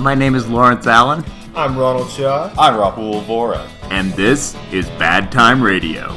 My name is Lawrence Allen. I'm Ronald Shaw. I'm Rahul Vora. And this is Bad Time Radio.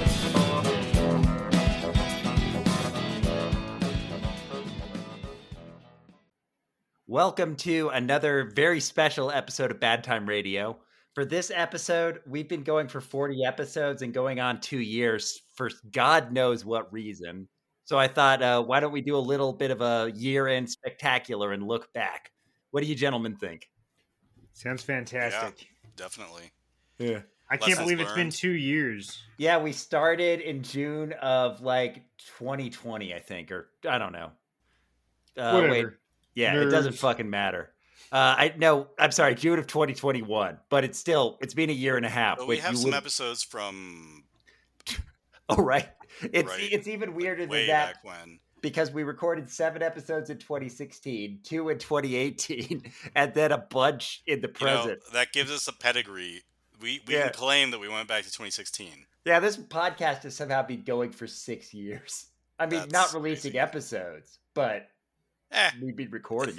Welcome to another very special episode of Bad Time Radio. For this episode, we've been going for 40 episodes and going on 2 years for God knows what reason. So I thought, why don't we do a little bit of a year-end spectacular and look back? What do you gentlemen think? Sounds fantastic. Yeah, definitely. Yeah. I can't believe it's been 2 years. Yeah, we started in June of 2020, I think, or I don't know. Whatever. Wait. Yeah, Nerds. It doesn't fucking matter. I'm sorry, June of 2021, but it's been a year and a half. But we have some episodes from. Oh, right. It's even weirder than way that. Back when. Because we recorded 7 episodes in 2016, 2 in 2018, and then a bunch in the present. That gives us a pedigree. We can claim that we went back to 2016. Yeah, this podcast has somehow been going for 6 years. I mean, That's not releasing crazy. episodes, but we've been recording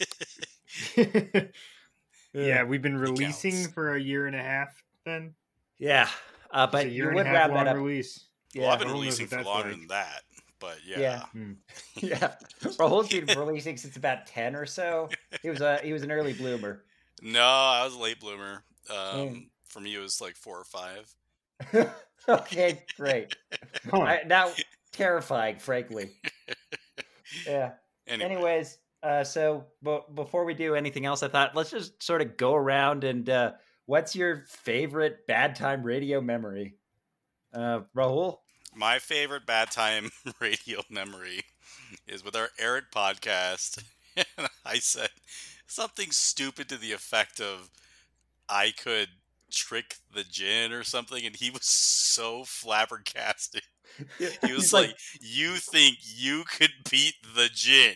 it. Yeah, we've been It releasing counts. for a year and a half then. Yeah, It's a but year you and would a half round that long up. release. Well, I've Yeah, been who knows releasing what for that's longer like. than that, but yeah. Yeah. yeah. Rahul's been releasing since about 10 or so. He was an early bloomer. No, I was a late bloomer. Mm. For me, it was like 4 or 5. Okay, great. Huh. Now terrifying, frankly. Yeah. Anyways, so before we do anything else, I thought let's just sort of go around and what's your favorite Bad Time Radio memory? Rahul? My favorite Bad Time Radio memory is with our Eric podcast. And I said something stupid to the effect of, I could trick the djinn or something, and he was so flabbergasted. He was He's like, you think you could beat the djinn?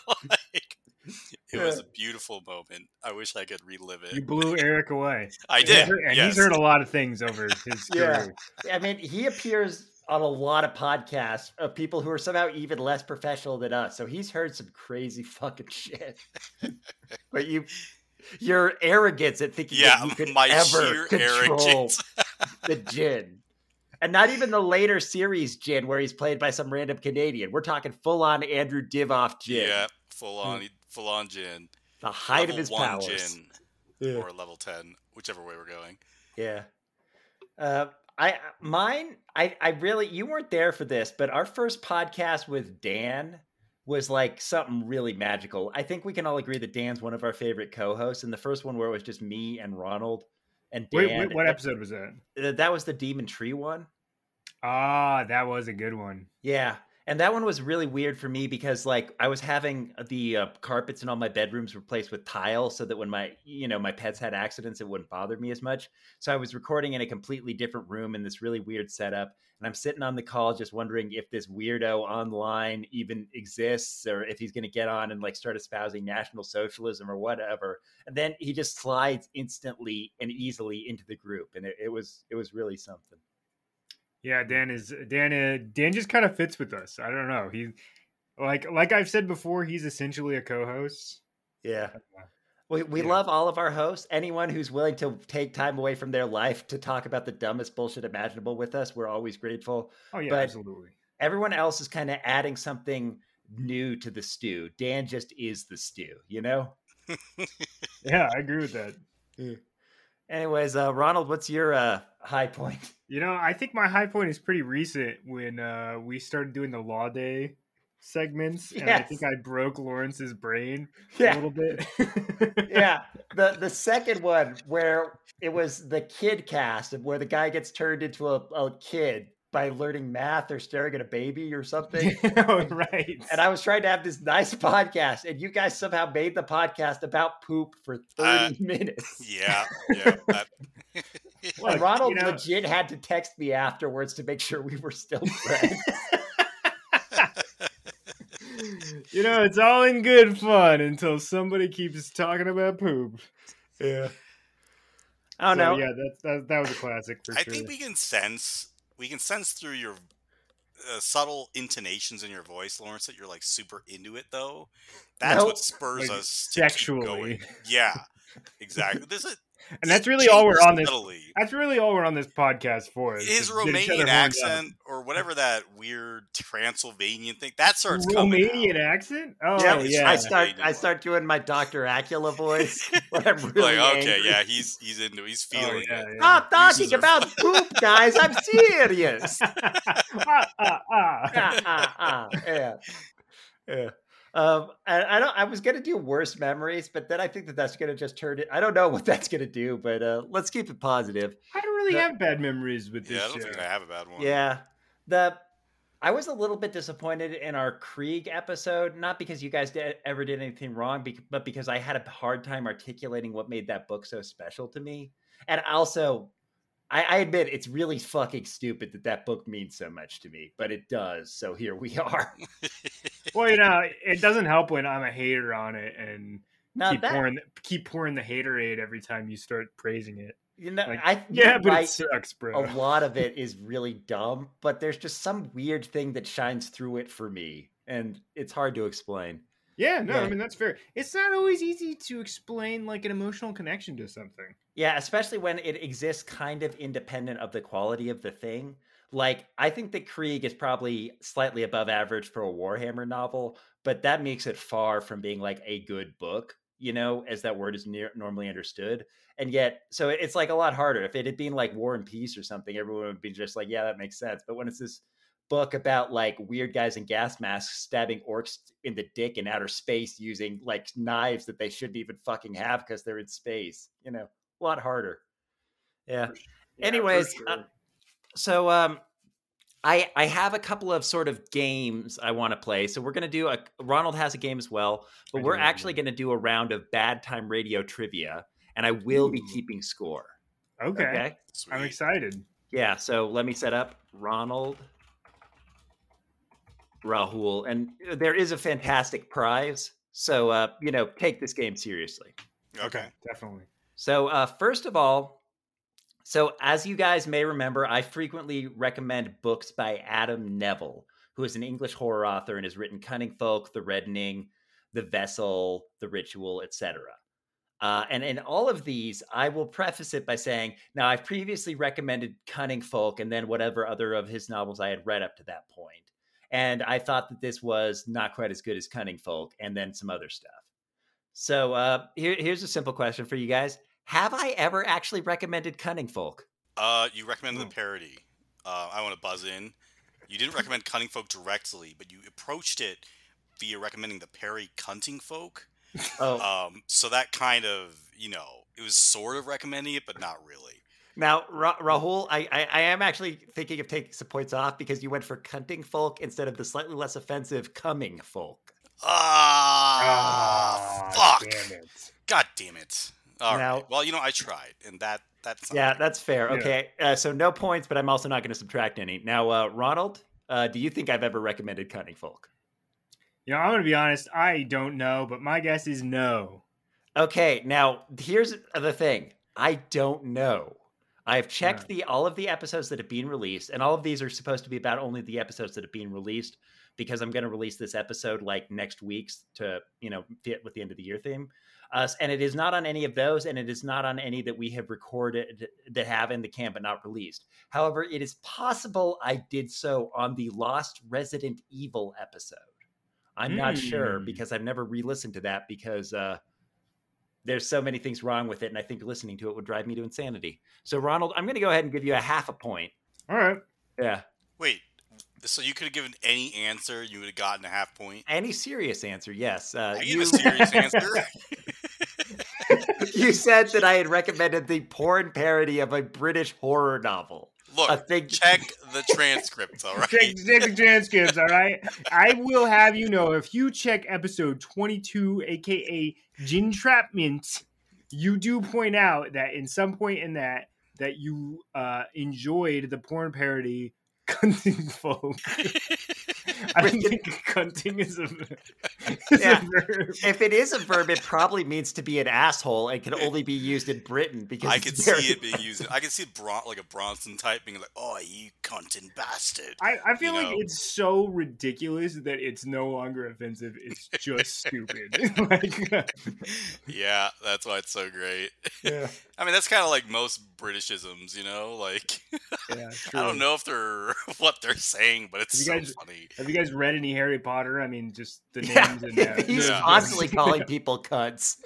It was a beautiful moment. I wish I could relive it. You blew Eric away. I did. And yes. he's heard a lot of things over his Yeah. career. I mean, he appears on a lot of podcasts of people who are somehow even less professional than us. So he's heard some crazy fucking shit. But your arrogance at thinking that you could my ever sheer control arrogance. the djinn. And not even the later series djinn where he's played by some random Canadian. We're talking full-on Andrew Divoff djinn. Yeah, full on djinn. The height Level of his 1 powers. djinn, or level 10, whichever way we're going. Yeah. I really, you weren't there for this, but our first podcast with Dan was like something really magical. I think we can all agree that Dan's one of our favorite co-hosts. And the first one where it was just me and Ronald and Dan. Wait, what episode was that? That was the Demon Tree one. Ah, that was a good one. Yeah. And that one was really weird for me because I was having the carpets in all my bedrooms replaced with tile so that when my pets had accidents, it wouldn't bother me as much. So I was recording in a completely different room in this really weird setup. And I'm sitting on the call just wondering if this weirdo online even exists or if he's going to get on and start espousing National Socialism or whatever. And then he just slides instantly and easily into the group. And it was really something. Yeah, Dan just kind of fits with us. I don't know. He like I've said before, he's essentially a co-host. Yeah. We love all of our hosts. Anyone who's willing to take time away from their life to talk about the dumbest bullshit imaginable with us, we're always grateful. Oh yeah, But absolutely. everyone else is kind of adding something new to the stew. Dan just is the stew, you know? Yeah, I agree with that. Anyways, Ronald, what's your high point? I think my high point is pretty recent when we started doing the Law Day segments, and I think I broke Lawrence's brain a little bit. Yeah, the second one where it was the kid cast, where the guy gets turned into a kid by learning math or staring at a baby or something. Right. And I was trying to have this nice podcast, and you guys somehow made the podcast about poop for 30 minutes. Yeah. And Ronald legit had to text me afterwards to make sure we were still friends. It's all in good fun until somebody keeps talking about poop. Yeah. I don't know. Yeah, that was a classic for sure. I think we can sense through your subtle intonations in your voice, Lawrence, that you're super into it, though. That's what spurs us to sexually. keep going. Yeah. Exactly. And that's really all we're on this. Subtly. That's really all we're on this podcast for. His Romanian accent, or whatever that weird Transylvanian thing, that starts coming out. Romanian accent? Oh yeah. I start doing my Dr. Acula voice. When I'm really angry. Yeah, he's feeling it. Yeah. Stop talking about poop, guys. I'm serious. Yeah. I was gonna do worse memories, but then I think that's gonna just turn it. I don't know what that's gonna do, but let's keep it positive. I don't really have bad memories with this. Yeah, I don't think I have a bad one. Yeah, I was a little bit disappointed in our Krieg episode, not because you guys ever did anything wrong, but because I had a hard time articulating what made that book so special to me, and also. I admit it's really fucking stupid that book means so much to me, but it does. So here we are. Well, it doesn't help when I'm a hater on it and keep pouring the haterade every time you start praising it. But it sucks, bro. A lot of it is really dumb, but there's just some weird thing that shines through it for me, and it's hard to explain. Yeah, no, I mean, that's fair. It's not always easy to explain like an emotional connection to something. Yeah, especially when it exists kind of independent of the quality of the thing. Like, I think that Krieg is probably slightly above average for a Warhammer novel, but that makes it far from being like a good book, as that word is normally understood. And yet, so it's like a lot harder. If it had been like War and Peace or something, everyone would be just like, yeah, that makes sense. But when it's this book about like weird guys in gas masks stabbing orcs in the dick in outer space using like knives that they shouldn't even fucking have because they're in space, a lot harder. Yeah. Anyways, sure. So I have a couple of sort of games I want to play. So we're going to do Ronald has a game as well, but we're actually going to do a round of Bad Time Radio trivia, and I will be keeping score. Okay. I'm excited. Yeah. So let me set up Ronald, Rahul, and there is a fantastic prize. So, take this game seriously. Okay. Definitely. So, first of all, as you guys may remember, I frequently recommend books by Adam Neville, who is an English horror author and has written Cunning Folk, The Reddening, The Vessel, The Ritual, etc. And in all of these, I will preface it by saying, now I've previously recommended Cunning Folk and then whatever other of his novels I had read up to that point. And I thought that this was not quite as good as Cunning Folk and then some other stuff. So here's a simple question for you guys. Have I ever actually recommended Cunning Folk? You recommended the parody. I want to buzz in. You didn't recommend Cunning Folk directly, but you approached it via recommending the parody Cunting Folk. Oh. So that kind of, it was sort of recommending it, but not really. Now, Rahul, I am actually thinking of taking some points off because you went for Cunting Folk instead of the slightly less offensive Coming Folk. Fuck. Damn it. God damn it. All right. Well, I tried, and that's that's fair. Yeah. Okay, so no points, but I'm also not going to subtract any. Now, Ronald, do you think I've ever recommended Cunning Folk? I'm going to be honest. I don't know, but my guess is no. Okay, now here's the thing. I don't know. I've checked all of the episodes that have been released, and all of these are supposed to be about only the episodes that have been released, because I'm going to release this episode like next week's to, fit with the end of the year theme. And it is not on any of those, and it is not on any that we have recorded that have in the can but not released. However, it is possible I did so on the Lost Resident Evil episode. I'm not sure because I've never re-listened to that because there's so many things wrong with it, and I think listening to it would drive me to insanity. So, Ronald, I'm going to go ahead and give you a half a point. All right. Yeah. Wait, so you could have given any answer, you would have gotten a half point? Any serious answer, yes. I gave a serious answer. You said that I had recommended the porn parody of a British horror novel. Look, check the transcripts, all right? Check the transcripts, all right? I will have you know, if you check episode 22, a.k.a. Gin Trapment, you do point out that in some point in that you enjoyed the porn parody Cunting Folk. I don't think cunting is a verb. If it is a verb, it probably means to be an asshole and can only be used in Britain because I it's could very- see it being used. I could see like a Bronson type being like, "Oh, you cunting bastard." I feel You like know. it's so ridiculous that it's no longer offensive. It's just stupid. Like, Yeah, that's why it's so great. Yeah. I mean, that's kind of like most Britishisms, you know. Like, yeah, I don't true. know if they're what they're saying, but it's so Have you guys- funny. Have you guys read any Harry Potter? I mean, just the names Yeah, and he's Yeah. constantly calling people cunts.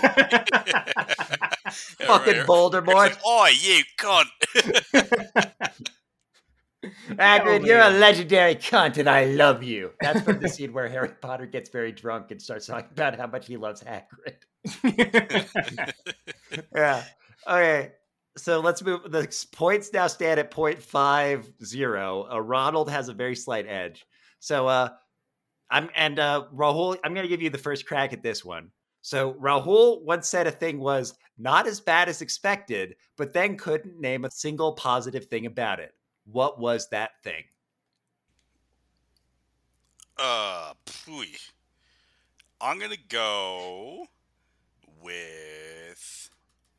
Yeah, Fucking right. Voldemort. It's like, "Oh, you cunt!" Hagrid, Oh, you're a man. legendary cunt, and I love you. That's from the scene where Harry Potter gets very drunk and starts talking about how much he loves Hagrid. Yeah. Okay. So let's move. The points now stand at 0.50. Ronald has a very slight edge. So Rahul, I'm going to give you the first crack at this one. So Rahul once said a thing was not as bad as expected, but then couldn't name a single positive thing about it. What was that thing? Pooey. I'm gonna go with.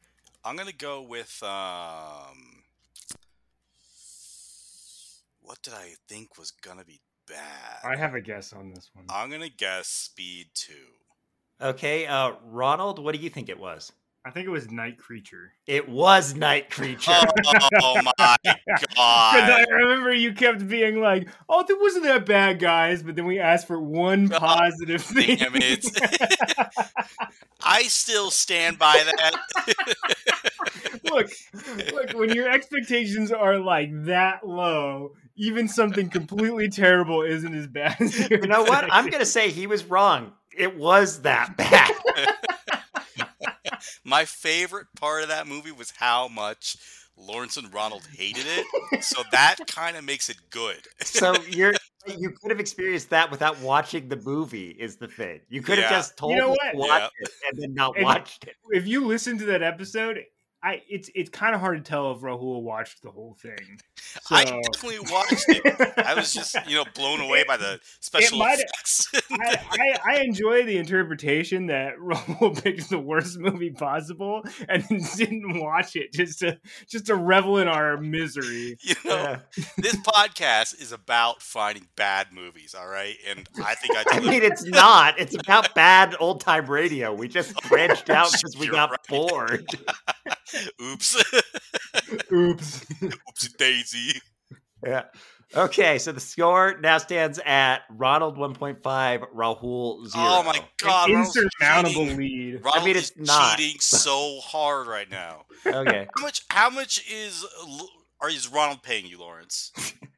What did I think was gonna be bad? I have a guess on this one. I'm gonna guess Speed 2. Okay, Ronald, what do you think it was? I think it was Night Creature. It was Night Creature. Oh my Because god! I remember you kept being like, "Oh, it wasn't that bad, guys." But then we asked for one positive thing. Damn it! I still stand by that. look, when your expectations are like that low, even something completely terrible isn't as bad as You know what? I'm going to say he was wrong. It was that bad. My favorite part of that movie was how much Lawrence and Ronald hated it. So that kind of makes it good. So you could have experienced that without watching the movie is the thing. You could have Yeah. just told You know us what? to watch it and then not And- watched it. If you listen to that episode, it's kind of hard to tell if Rahul watched the whole thing. So, I definitely watched it. I was just, blown away by the special might- effects. I enjoy the interpretation that Rahul picked the worst movie possible and then didn't watch it just to revel in our misery. Yeah. This podcast is about finding bad movies, all right? And I think I I delivered. mean, it's not. It's about bad old time radio. We just branched out because we You're got right. bored. Oops. Oops. Oopsie daisy. Yeah. Okay, so the score now stands at Ronald 1.5, Rahul 0. Oh my god. An Ronald's insurmountable cheating. lead. Ronald mean, is it's not. cheating so hard right now. Okay. How much is Ronald paying you, Lawrence?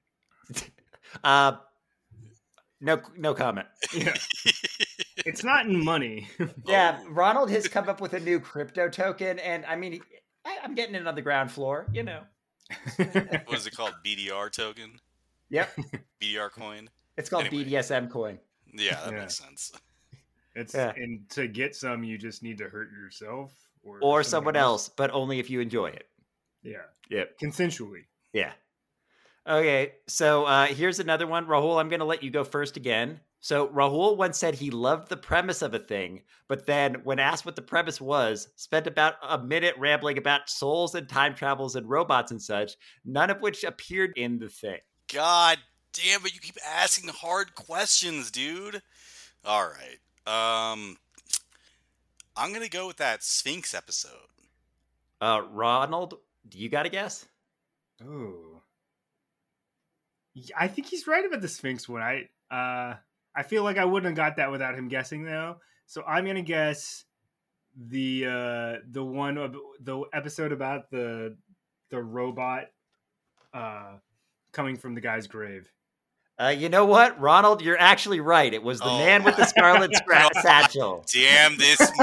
No comment. Yeah. It's not in money. Yeah, Ronald has come up with a new crypto token, and I mean, I'm getting it on the ground floor, What is it called? BDR token? Yep. BDR coin? It's called Anyway. BDSM coin. Yeah, that Yeah. makes sense. It's Yeah. and to get some, you just need to hurt yourself Or someone else, but only if you enjoy it. Yeah, Yep. consensually. Yeah. Okay, so here's another one. Rahul, I'm going to let you go first again. So Rahul once said he loved the premise of a thing, but then when asked what the premise was, spent about a minute rambling about souls and time travels and robots and such, none of which appeared in the thing. God damn it, you keep asking hard questions, dude. All right. I'm going to go with that Sphinx episode. Ronald, do you got a guess? Oh, I think he's right about the Sphinx one. I feel like I wouldn't have got that without him guessing though. So I'm gonna guess the episode about the robot coming from the guy's grave. You know what, Ronald? You're actually right. It was the man with the scarlet satchel. Damn,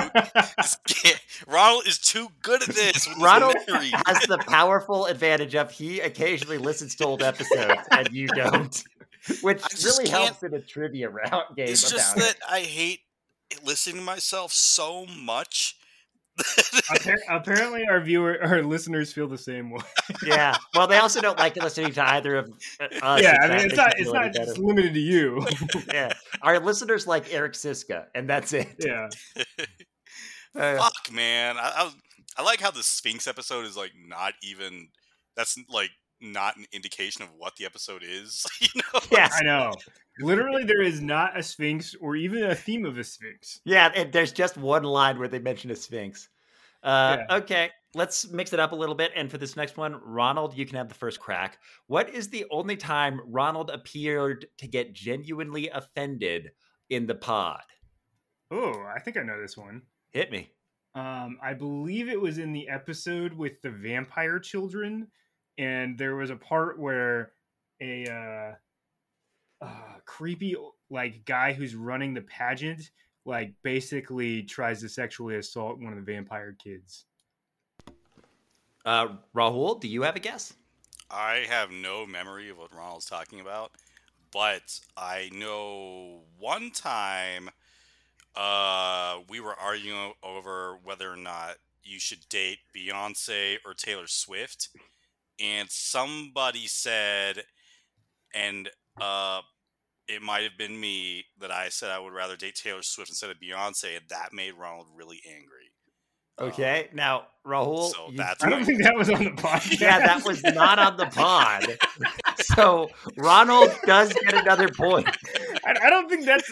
Ronald is too good at this. With Ronald his memory. has the powerful advantage of he occasionally listens to old episodes and you don't, which I just really can't- helps in a trivia round game. It's just about that I hate listening to myself so much Apparently, our listeners feel the same way. Yeah. Well, they also don't like listening to either of us. Yeah, if I that mean, makes it's you feel not any better. just limited to you. Yeah. Our listeners like Eric Siska, and that's it. Yeah. Fuck, man. I like how the Sphinx episode is like not even. That's like not an indication of what the episode is. You know? Yes. I know. Literally, there is not a Sphinx or even a theme of a Sphinx. Yeah, and there's just one line where they mention a Sphinx. Yeah. Okay, let's mix it up a little bit. And for this next one, Ronald, you can have the first crack. What is the only time Ronald appeared to get genuinely offended in the pod? Oh, I think I know this one. Hit me. I believe it was in the episode with the vampire children, and there was a part where a creepy like guy who's running the pageant like basically tries to sexually assault one of the vampire kids. Rahul, do you have a guess? I have no memory of what Ronald's talking about, but I know one time we were arguing over whether or not you should date Beyonce or Taylor Swift, and somebody said, and it might have been me, that I said I would rather date Taylor Swift instead of Beyonce, and that made Ronald really angry. Okay, now Rahul, So that's I don't think that was on the podcast. yeah, that was not on the pod. So Ronald does get another point. I don't think that's.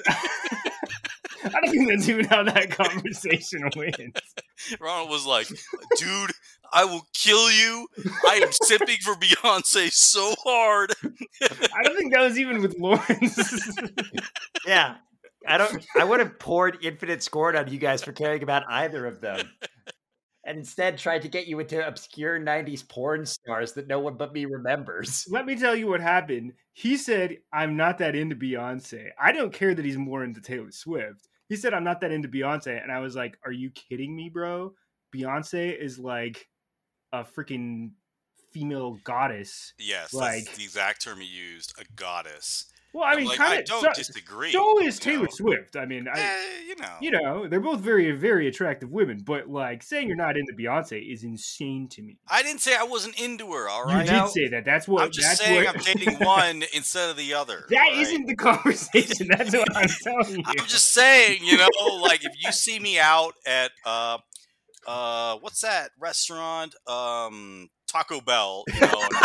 I don't think that's even how that conversation went. Ronald was like, dude, I will kill you. I am sipping for Beyonce so hard. I don't think that was even with Lawrence. Yeah. I would have poured infinite scorn on you guys for caring about either of them. And instead tried to get you into obscure 90s porn stars that no one but me remembers. Let me tell you what happened. He said, I'm not that into Beyonce. I don't care that he's more into Taylor Swift. He said, I'm not that into Beyonce. And I was like, are you kidding me, bro? Beyonce is like a freaking female goddess. Yes, Like- that's the exact term he used, a goddess. Well, I mean, Like, kind I of. don't disagree. So is you know. Taylor Swift. I mean, you know, they're both very, very attractive women. But like saying you're not into Beyonce is insane to me. I didn't say I wasn't into her, all You right? did say that. That's what. I'm just that's saying what, I'm dating one instead of the other. That all right? isn't the conversation. That's what I'm telling you. I'm just saying, you know, like if you see me out at what's that restaurant? Taco Bell, you know, and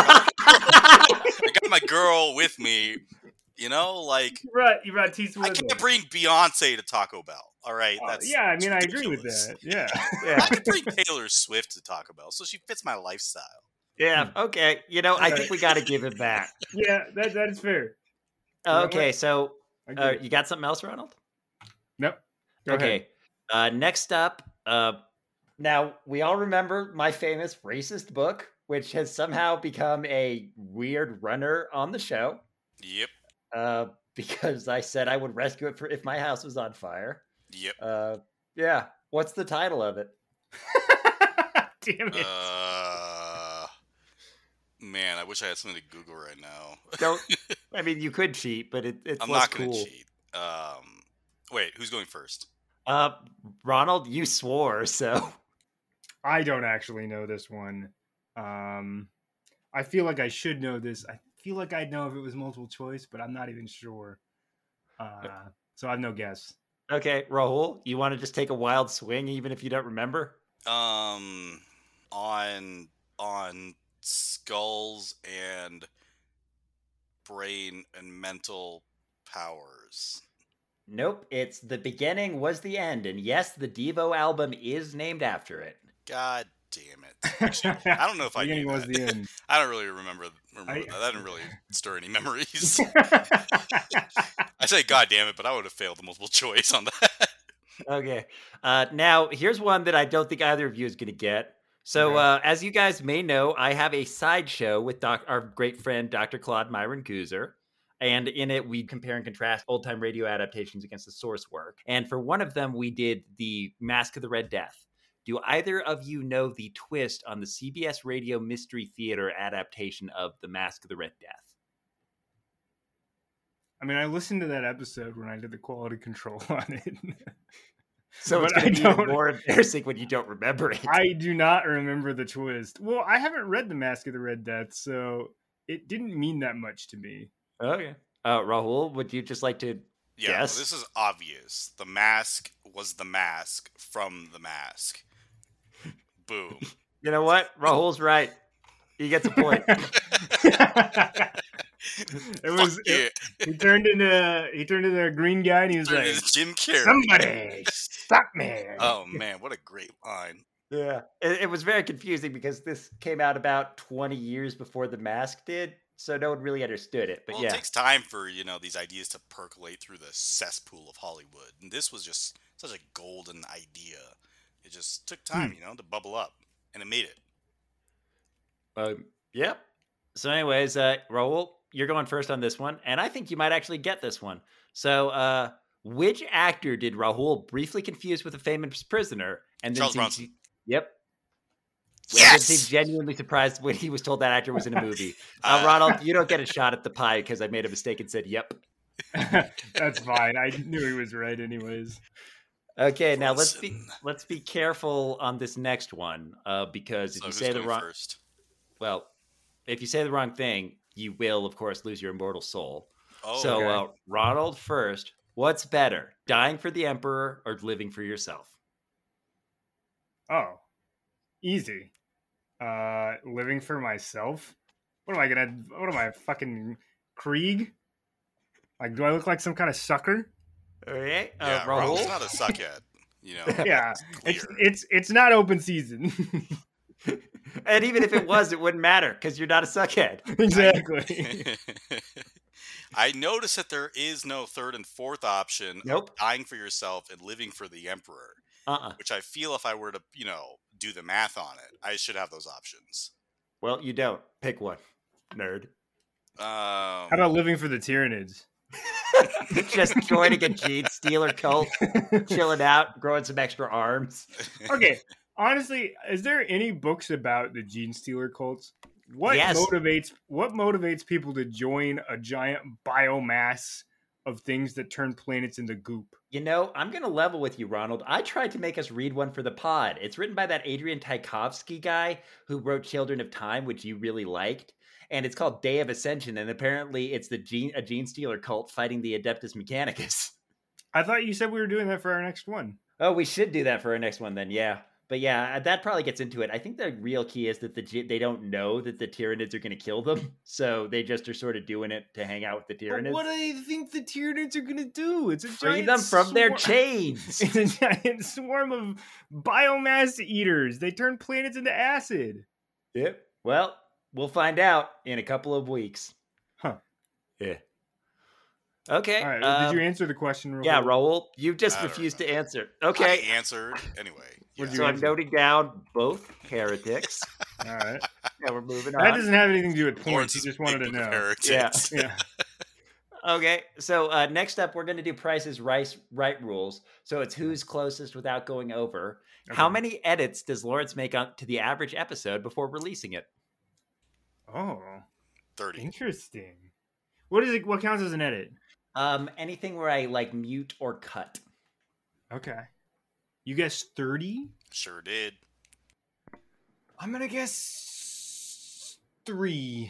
I got my girl with me, you know, like You're right. T I Swift. can't bring Beyonce to Taco Bell. All right, that's Yeah, I mean, I agree with ridiculous. that. Yeah. Yeah. I could bring Taylor Swift to Taco Bell, so she fits my lifestyle. Yeah. Okay. You know, I Okay. think we got to give him that. Yeah, that is fair. know Okay. what? So I agree. you got something else, Ronald? Nope. Go ahead. Okay. Next up, now we all remember my famous racist book, which has somehow become a weird runner on the show. Yep. Because I said I would rescue it if my house was on fire. Yep. Yeah. What's the title of it? Damn it. Man, I wish I had something to Google right now. Don't. I mean, you could cheat, but it's I'm less not going to cool. cheat. Wait, who's going first? Ronald, you swore, so I don't actually know this one. I feel like I should know this. I feel like I'd know if it was multiple choice, but I'm not even sure. So I have no guess. okay. Rahul, you want to just take a wild swing, even if you don't remember? On skulls and brain and mental powers. Nope. It's The Beginning Was the End, and yes, the Devo album is named after it. God damn it! Actually, I don't know if I Beginning knew was that. the end. I don't really remember that. That didn't really stir any memories. I say God damn it, but I would have failed the multiple choice on that. Okay. Now, here's one that I don't think either of you is going to get. So, Okay. as you guys may know, I have a sideshow with our great friend, Dr. Claude Myron Guzer. And in it, we compare and contrast old-time radio adaptations against the source work. And for one of them, we did the Mask of the Red Death. Do either of you know the twist on the CBS Radio Mystery Theater adaptation of The Mask of the Red Death? I mean, I listened to that episode when I did the quality control on it. So it's But going to be even more embarrassing when you don't remember it. I do not remember the twist. Well, I haven't read The Mask of the Red Death, so it didn't mean that much to me. Okay. Rahul, would you just like to Yeah, guess? this is obvious. The mask was the mask from The Mask. Boom. You know what? Rahul's right. He gets a point. He turned into a green guy, and he was like, Jim Carrey. "Somebody stop me!" Oh man, what a great line! Yeah, it was very confusing because this came out about 20 years before The Mask did, so no one really understood it. But Well, yeah, it takes time for these ideas to percolate through the cesspool of Hollywood, and this was just such a golden idea. It just took time, to bubble up, and it made it. Yep. So, anyways, Rahul, you're going first on this one, and I think you might actually get this one. So, which actor did Rahul briefly confuse with a famous prisoner? And then Charles Bronson. Yep. Yes! And seemed genuinely surprised when he was told that actor was in a movie. Ronald, you don't get a shot at the pie because I made a mistake and said, yep. That's fine. I knew he was right anyways. Okay, Bronson. now let's be careful on this next one because if you say the wrong first? Well, if you say the wrong thing, you will, of course, lose your immortal soul. Oh, so, okay. Ronald first. What's better, dying for the Emperor or living for yourself? Oh, easy. Living for myself. What am I, fucking Krieg? Like, do I look like some kind of sucker? Okay, Yeah, Rahul? Rahul's not a suckhead. Yeah, it's it's not open season. And even if it was, it wouldn't matter because you're not a suckhead. Exactly. I noticed that there is no third and fourth option Nope. of dying for yourself and living for the Emperor. Which I feel if I were to, do the math on it, I should have those options. Well, you don't. Pick one, nerd. How about living for the Tyranids? Just joining a gene stealer cult, chilling out, growing some extra arms. Okay, honestly, is there any books about the gene stealer cults? What Yes. motivates people to join a giant biomass of things that turn planets into goop? I'm going to level with you, Ronald. I tried to make us read one for the pod. It's written by that Adrian Tchaikovsky guy who wrote Children of Time, which you really liked. And it's called Day of Ascension. And apparently it's a gene stealer cult fighting the Adeptus Mechanicus. I thought you said we were doing that for our next one. Oh, we should do that for our next one then, yeah. But yeah, that probably gets into it. I think the real key is that they don't know that the Tyranids are going to kill them. So they just are sort of doing it to hang out with the Tyranids. But what do you think the Tyranids are going to do? It's a Free giant them from their chains. It's a giant swarm of biomass eaters. They turn planets into acid. Yep. Well, we'll find out in a couple of weeks. Huh. Yeah. Okay. All right. Did you answer the question? Yeah, Rahul, you just refused to answer. Okay. I answered anyway. Yeah. So I'm noting down both heretics. All right. Yeah, we're moving on. That doesn't have anything to do with points. Lawrence You is just wanted to big with know. heretics. Yeah. Okay. So next up, we're going to do Price is Right rules. So it's who's closest without going over. Okay. How many edits does Lawrence make up to the average episode before releasing it? Oh, 30. Interesting. What is it? What counts as an edit? Anything where I like mute or cut. Okay. You guess 30? Sure did. I'm gonna guess 3.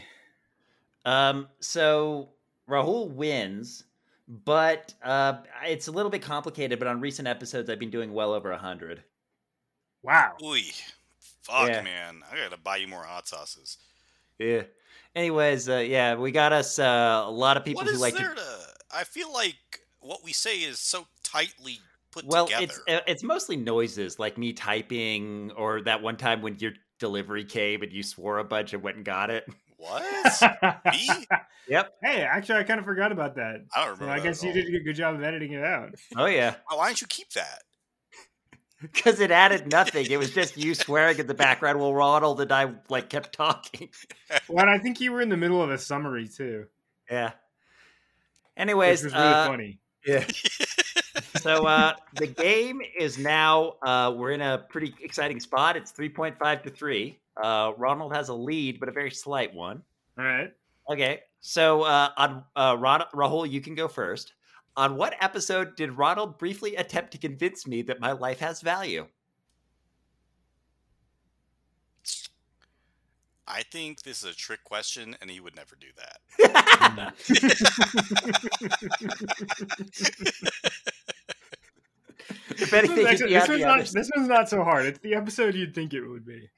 So Rahul wins, but it's a little bit complicated. But on recent episodes, I've been doing well over 100. Wow. Ooh, fuck, man! I gotta buy you more hot sauces. Yeah. Anyways, we got us a lot of people who like to. I feel like what we say is so tightly put together. Well, it's mostly noises, like me typing, or that one time when your delivery came and you swore a bunch and went and got it. What? Me? Yep. Hey, actually, I kind of forgot about that. I don't remember. I guess you did a good job of editing it out. Oh yeah. Oh, why don't you keep that? Because it added nothing. It was just you swearing in the background while Ronald and I kept talking. Well, and I think you were in the middle of a summary too. Yeah. Anyways, which was really funny. Yeah. So the game is now we're in a pretty exciting spot. It's 3.5 to 3. Ronald has a lead, but a very slight one. All right. Okay. So on Rahul, you can go first. On what episode did Ronald briefly attempt to convince me that my life has value? I think this is a trick question, and he would never do that. If anything, this one's not so hard. It's the episode you'd think it would be.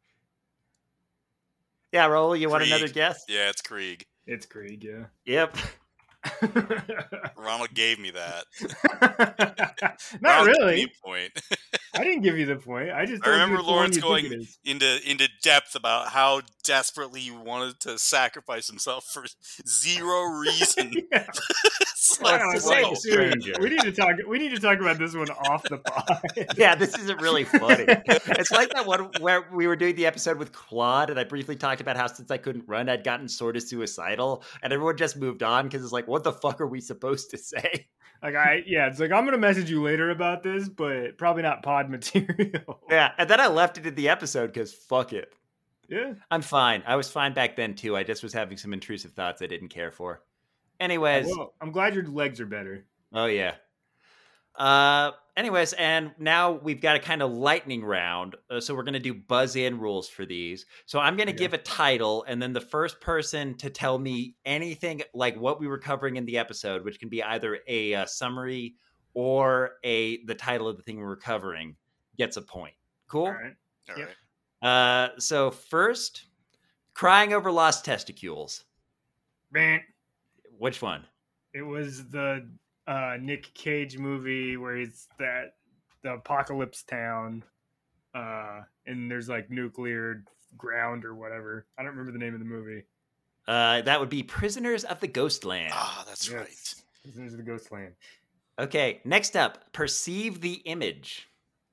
Yeah, Raul, you want Krieg. another guess? Yeah, it's Krieg. It's Krieg, yeah. Yep. Ronald gave me that. Not Ronald really. gave me a point. I didn't give you the point. I just I told remember you it's the one Lawrence you going think it is. into depth about how desperately he wanted to sacrifice himself for zero reason. Yeah. It's Well, like, it's the same whoa. as Stranger. We need to talk about this one off the pod. Yeah, this isn't really funny. It's like that one where we were doing the episode with Claude, and I briefly talked about how since I couldn't run, I'd gotten sort of suicidal, and everyone just moved on because it's like, what the fuck are we supposed to say? It's like I'm gonna message you later about this, but probably not pod material. Yeah, and then I left it in the episode because fuck it. Yeah. I'm fine. I was fine back then too. I just was having some intrusive thoughts I didn't care for. Anyways. Well, I'm glad your legs are better. Oh yeah. Anyways, and now we've got a kind of lightning round. So we're going to do buzz in rules for these. So I'm going to give a title, and then the first person to tell me anything like what we were covering in the episode, which can be either a summary or the title of the thing we were covering, gets a point. Cool? All right. All Yep. right. So first, crying over lost testicles. Man, Which one? it was the Nick Cage movie where he's the apocalypse town, and there's like nuclear ground or whatever. I don't remember the name of the movie. That would be Prisoners of the Ghostland. Ah, that's right. Prisoners of the Ghostland. Okay, next up, perceive the image.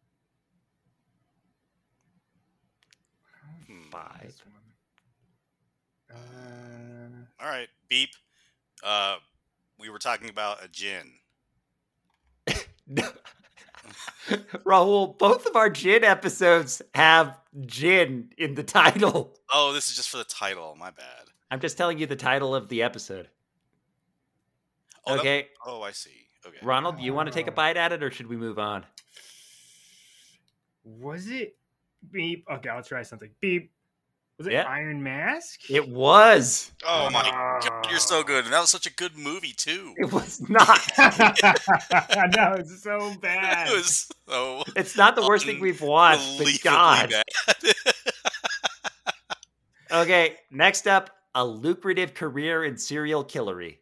Five. This one. All right, beep. We were talking about a gin. Raul, both of our gin episodes have gin in the title. Oh, this is just for the title. My bad. I'm just telling you the title of the episode. Oh, Okay, I see. Okay. Ronald, do you want to take a bite at it, or should we move on? Was it beep? Okay, I'll try something. Beep. Was it Yeah. Iron Mask? It was. Oh my god, you're so good. And that was such a good movie too. It was not. No, it's so bad. It was so It's not the worst thing we've watched, but unbelievably God. bad. Okay, next up, a lucrative career in serial killery.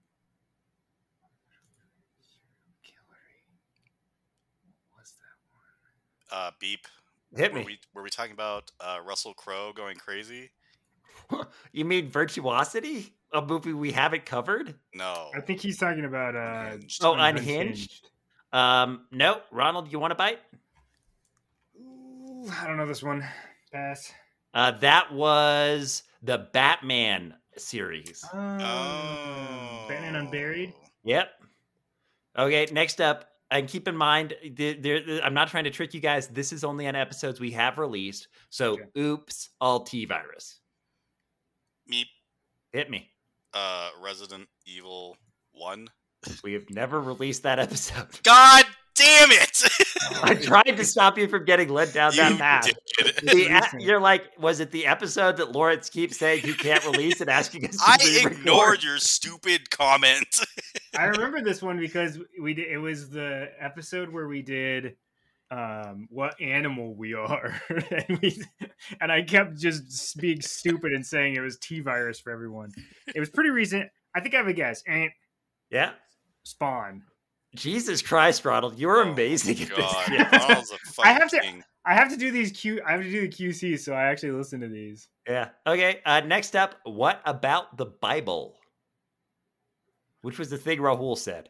What's that one? Beep. Hit Were me. we talking about Russell Crowe going crazy? You mean Virtuosity? A movie we haven't covered? No. I think he's talking about Unhinged. Oh, Unhinged? No. Ronald, you want a bite? Ooh, I don't know this one. Pass. That was the Batman series. Oh. Batman Unburied. Yep. Okay, next up, and keep in mind, I'm not trying to trick you guys. This is only on episodes we have released. So, Okay. oops, all T-Virus. Meep. Hit me. Resident Evil 1. We have never released that episode. God damn it! I tried to stop you from getting led down that path. did. You're like, was it the episode that Lawrence keeps saying he can't release and asking us to I re-record? ignored your stupid comment. I remember this one because we did. It was the episode where we did what animal we are, and I kept just being stupid and saying it was T-Virus for everyone. It was pretty recent. I think I have a guess. Ant Yeah. Spawn. Jesus Christ, Ronald, you're Oh, amazing at God. this. Ronald's a fucking I have to- king. I have to do these I have to do the QC, so I actually listen to these. Yeah. Okay. Next up, what about the Bible? Which was the thing Rahul said.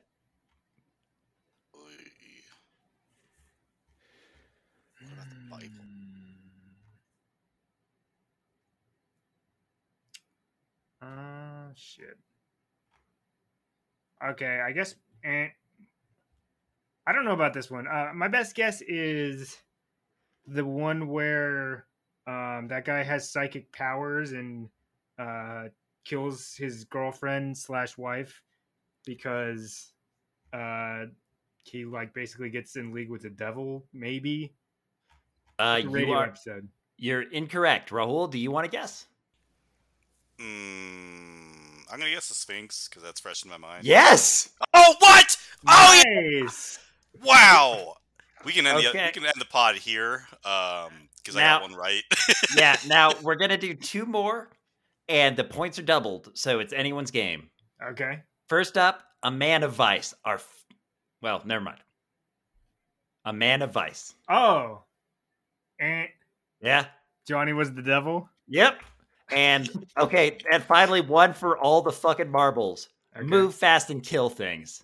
What about the Bible? Shit. Okay, I guess. I don't know about this one. My best guess is the one where that guy has psychic powers and kills his girlfriend / wife because he like basically gets in league with the devil. Maybe Uh, it's a radio you are episode. you're incorrect. Rahul, do you want to guess? I'm gonna guess the Sphinx because that's fresh in my mind. Yes. Oh, what? Oh, Nice. yeah! Wow. We can end Okay. the pod here. Because I Now- got one right. Yeah. Now we're gonna do 2 more, and the points are doubled, so it's anyone's game. Okay. First up, A Man of Vice. Well, never mind. A Man of Vice. Oh. Yeah. Johnny was the devil. Yep. And okay, and finally one for all the fucking marbles. Okay. Move fast and kill things.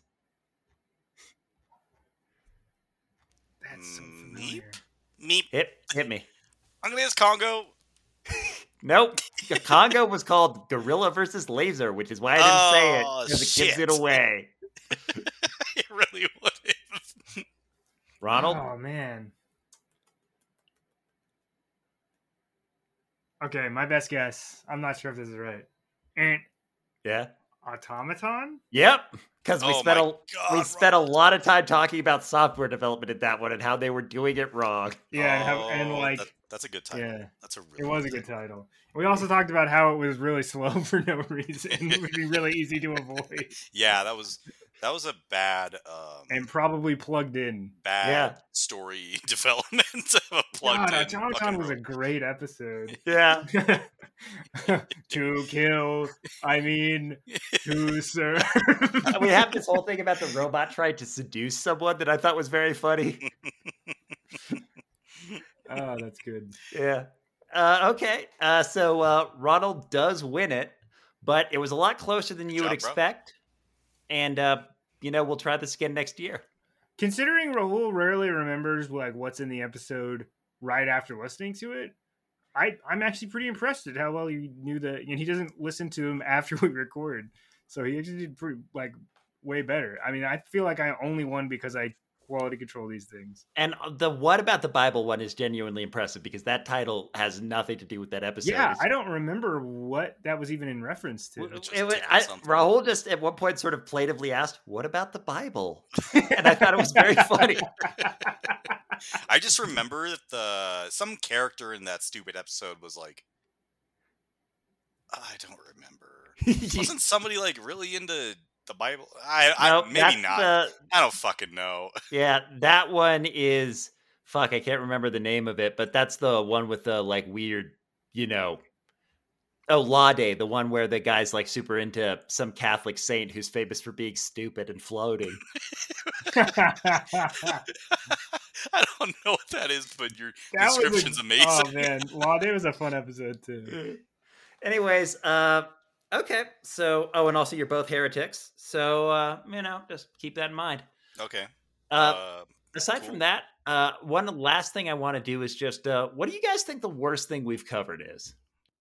That's so Meep. familiar. Meep. Hit me. I'm gonna guess Congo. Nope. Congo was called Gorilla versus Laser, which is why I didn't say it. Oh, Because it gives shit. it away. It really would. Ronald? Oh man. Okay, my best guess. I'm not sure if this is right. Yeah. Automaton? Yep. Because we Oh spent my a God, we spent a lot of time talking about software development in that one and how they were doing it wrong. Yeah, Oh, and like that's a good title. yeah, That's a really it was a good title. We also talked about how it was really slow for no reason. It would be really easy to avoid Yeah, that was a bad and probably plugged in. bad Yeah. story development of a plugged God, in. Automaton fucking was a robot. great episode. Yeah. To kill, I mean, to serve. We have this whole thing about the robot trying to seduce someone that I thought was very funny. Oh, that's good. Yeah. Okay. So Ronald does win it, but it was a lot closer than you Good would job, bro. expect. And we'll try this again next year. Considering Rahul rarely remembers like what's in the episode right after listening to it, I'm actually pretty impressed at how well he knew that. And he doesn't listen to them after we record, so he actually did pretty way better. I mean, I feel like I only won because I quality control these things. And the What About the Bible one is genuinely impressive because that title has nothing to do with that episode. Yeah, It's- I don't remember what that was even in reference to. Just It was, taking something. Rahul just at one point sort of plaintively asked, "What about the Bible?" And I thought it was very funny. I just remember that some character in that stupid episode was like, I don't remember. Wasn't somebody like really into the Bible? No, Maybe that's not. I don't fucking know. Yeah, that one is I can't remember the name of it, but that's the one with the like weird, Law Day, the one where the guy's like super into some Catholic saint who's famous for being stupid and floating. I don't know what that is, but your That was description's amazing. Oh man, Law Day was a fun episode too. Anyways, okay. So, and also you're both heretics. So, just keep that in mind. Okay. Aside cool. from that, one last thing I want to do is just, what do you guys think the worst thing we've covered is?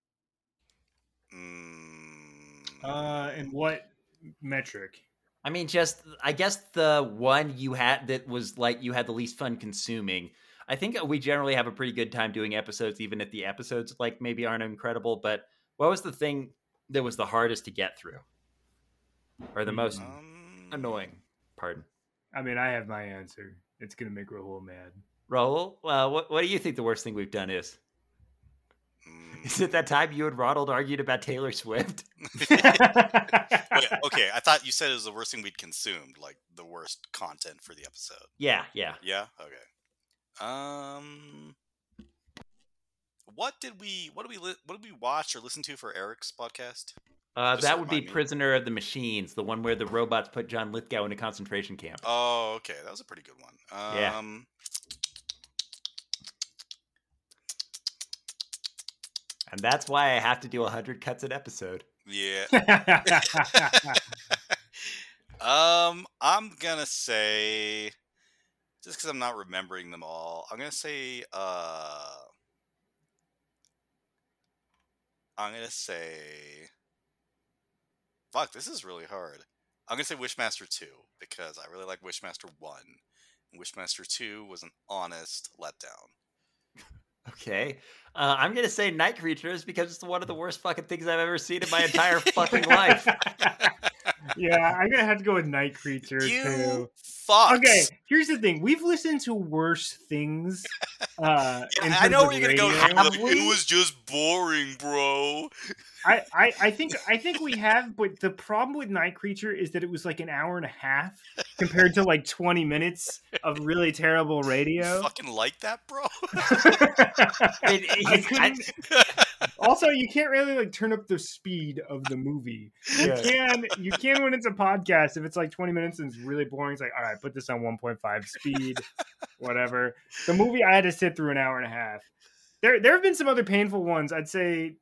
In what metric? I mean, I guess the one you had that was like you had the least fun consuming. I think we generally have a pretty good time doing episodes, even if the episodes like maybe aren't incredible. But what was the thing that was the hardest to get through? Or the most annoying? Pardon. I mean, I have my answer. It's gonna make Rahul mad. Raul, what do you think the worst thing we've done is? Is it that time you and Ronald argued about Taylor Swift? Wait, okay, I thought you said it was the worst thing we'd consumed, like the worst content for the episode. Yeah. Yeah. Okay. What did we watch or listen to for Eric's podcast? Just That would be remind me. Prisoner of the Machines, the one where the robots put John Lithgow in a concentration camp. Oh, okay, that was a pretty good one. Yeah. And that's why I have to do 100 cuts an episode. Yeah. I'm gonna say, just because I'm not remembering them all, I'm gonna say, fuck, this is really hard. I'm gonna say Wishmaster 2 because I really like Wishmaster 1. And Wishmaster 2 was an honest letdown. Okay. I'm going to say Night Creatures because it's one of the worst fucking things I've ever seen in my entire fucking life. Yeah, I'm gonna have to go with Night Creature You too. fucks. Okay, here's the thing: we've listened to worse things. In I terms know of where you're gonna go. radio. Like, Have it we? was just boring, bro. I think we have, but the problem with Night Creature is that it was like an hour and a half compared to like 20 minutes of really terrible You radio. fucking like that, bro? I couldn't. Also, you can't really like turn up the speed of the movie. You can when it's a podcast. If it's like 20 minutes and it's really boring, it's like, all right, put this on 1.5 speed, whatever. The movie I had to sit through an hour and a half. There have been some other painful ones. I'd say